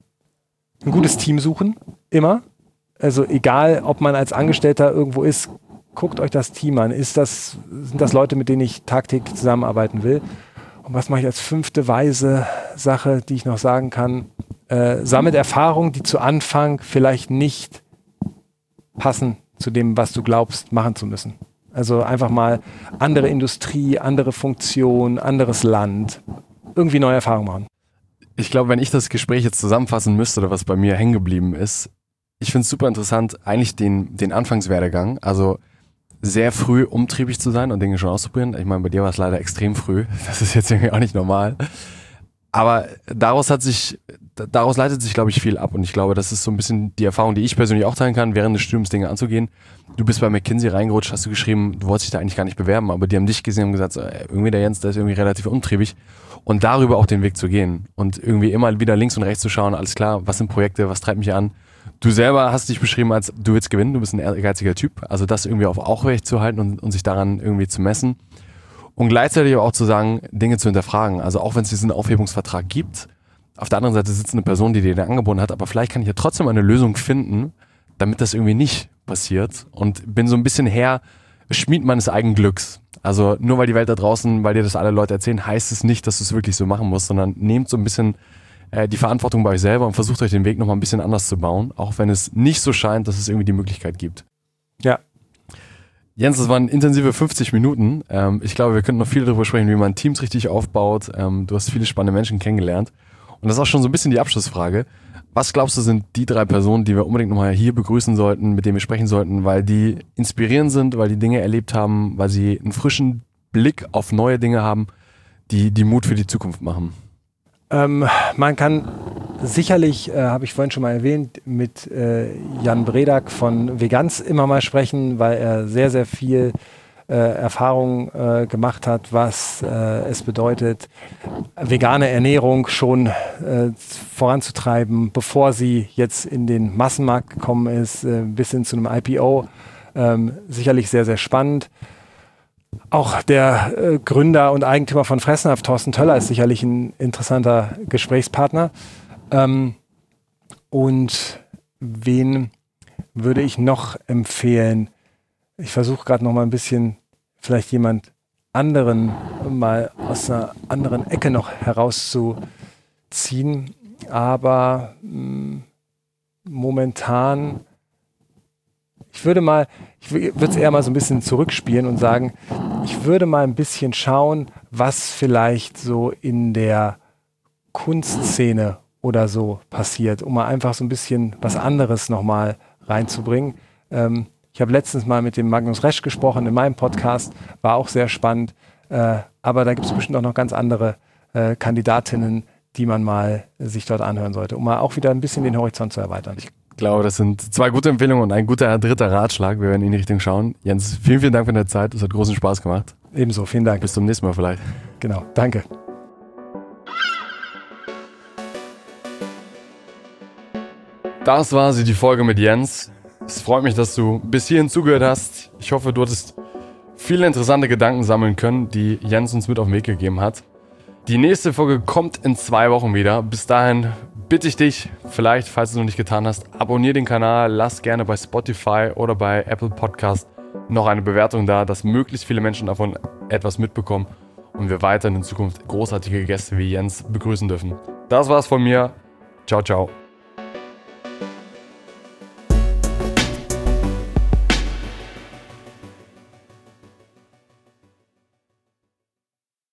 B: ein gutes Team suchen, immer. Also egal, ob man als Angestellter irgendwo ist, guckt euch das Team an. Ist das, sind das Leute, mit denen ich tagtäglich zusammenarbeiten will? Und was mache ich als fünfte weise Sache, die ich noch sagen kann? Äh, sammelt Erfahrung, die zu Anfang vielleicht nicht passen zu dem, was du glaubst, machen zu müssen. Also einfach mal andere Industrie, andere Funktion, anderes Land, irgendwie neue Erfahrungen machen.
A: Ich glaube, wenn ich das Gespräch jetzt zusammenfassen müsste oder was bei mir hängen geblieben ist, ich finde es super interessant, eigentlich den, den Anfangswerdegang, also sehr früh umtriebig zu sein und Dinge schon auszuprobieren. Ich meine, bei dir war es leider extrem früh, das ist jetzt irgendwie auch nicht normal. Aber daraus hat sich, daraus leitet sich, glaube ich, viel ab. Und ich glaube, das ist so ein bisschen die Erfahrung, die ich persönlich auch teilen kann, während des Studiums Dinge anzugehen. Du bist bei McKinsey reingerutscht, hast du geschrieben, du wolltest dich da eigentlich gar nicht bewerben, aber die haben dich gesehen und gesagt, so, irgendwie der Jens, der ist irgendwie relativ umtriebig. Und darüber auch den Weg zu gehen und irgendwie immer wieder links und rechts zu schauen, alles klar, was sind Projekte, was treibt mich an. Du selber hast dich beschrieben als, du willst gewinnen, du bist ein ehrgeiziger Typ. Also das irgendwie auf Aufrecht zu halten und, und sich daran irgendwie zu messen. Und gleichzeitig auch zu sagen, Dinge zu hinterfragen. Also auch wenn es diesen Aufhebungsvertrag gibt, auf der anderen Seite sitzt eine Person, die dir den angeboten hat, aber vielleicht kann ich ja trotzdem eine Lösung finden, damit das irgendwie nicht passiert. Und bin so ein bisschen Herr, Schmied meines eigenen Glücks. Also nur weil die Welt da draußen, weil dir das alle Leute erzählen, heißt es nicht, dass du es wirklich so machen musst, sondern nehmt so ein bisschen äh, die Verantwortung bei euch selber und versucht euch den Weg nochmal ein bisschen anders zu bauen, auch wenn es nicht so scheint, dass es irgendwie die Möglichkeit gibt.
B: Ja.
A: Jens, das waren intensive fünfzig Minuten. Ähm, ich glaube, wir könnten noch viel darüber sprechen, wie man Teams richtig aufbaut. Ähm, du hast viele spannende Menschen kennengelernt. Und das ist auch schon so ein bisschen die Abschlussfrage. Was glaubst du, sind die drei Personen, die wir unbedingt nochmal hier begrüßen sollten, mit denen wir sprechen sollten, weil die inspirierend sind, weil die Dinge erlebt haben, weil sie einen frischen Blick auf neue Dinge haben, die, die Mut für die Zukunft machen?
B: Ähm, man kann sicherlich, äh, habe ich vorhin schon mal erwähnt, mit äh, Jan Bredak von Veganz immer mal sprechen, weil er sehr, sehr viel äh, Erfahrungen äh, gemacht hat, was äh, es bedeutet, vegane Ernährung schon äh, voranzutreiben, bevor sie jetzt in den Massenmarkt gekommen ist, äh, bis hin zu einem I P O. Ähm, sicherlich sehr, sehr spannend. Auch der äh, Gründer und Eigentümer von Fressnapf, Thorsten Töller, ist sicherlich ein interessanter Gesprächspartner. Ähm, und wen würde ich noch empfehlen? Ich versuche gerade noch mal ein bisschen vielleicht jemand anderen mal aus einer anderen Ecke noch herauszuziehen. Aber mh, momentan, ich würde mal, ich würde es eher mal so ein bisschen zurückspielen und sagen, ich würde mal ein bisschen schauen, was vielleicht so in der Kunstszene oder so passiert, um mal einfach so ein bisschen was anderes nochmal reinzubringen. Ähm, ich habe letztens mal mit dem Magnus Resch gesprochen in meinem Podcast, war auch sehr spannend, äh, aber da gibt es bestimmt auch noch ganz andere äh, Kandidatinnen, die man mal sich dort anhören sollte, um mal auch wieder ein bisschen den Horizont zu erweitern.
A: Ich glaube, das sind zwei gute Empfehlungen und ein guter dritter Ratschlag. Wir werden in die Richtung schauen. Jens, vielen, vielen Dank für deine Zeit. Es hat großen Spaß gemacht.
B: Ebenso, vielen Dank.
A: Bis zum nächsten Mal vielleicht.
B: Genau, danke.
A: Das war sie, die Folge mit Jens. Es freut mich, dass du bis hierhin zugehört hast. Ich hoffe, du hattest viele interessante Gedanken sammeln können, die Jens uns mit auf den Weg gegeben hat. Die nächste Folge kommt in zwei Wochen wieder. Bis dahin bitte ich dich, vielleicht, falls du es noch nicht getan hast, abonniere den Kanal, lass gerne bei Spotify oder bei Apple Podcast noch eine Bewertung da, dass möglichst viele Menschen davon etwas mitbekommen und wir weiterhin in Zukunft großartige Gäste wie Jens begrüßen dürfen. Das war's von mir. Ciao, ciao.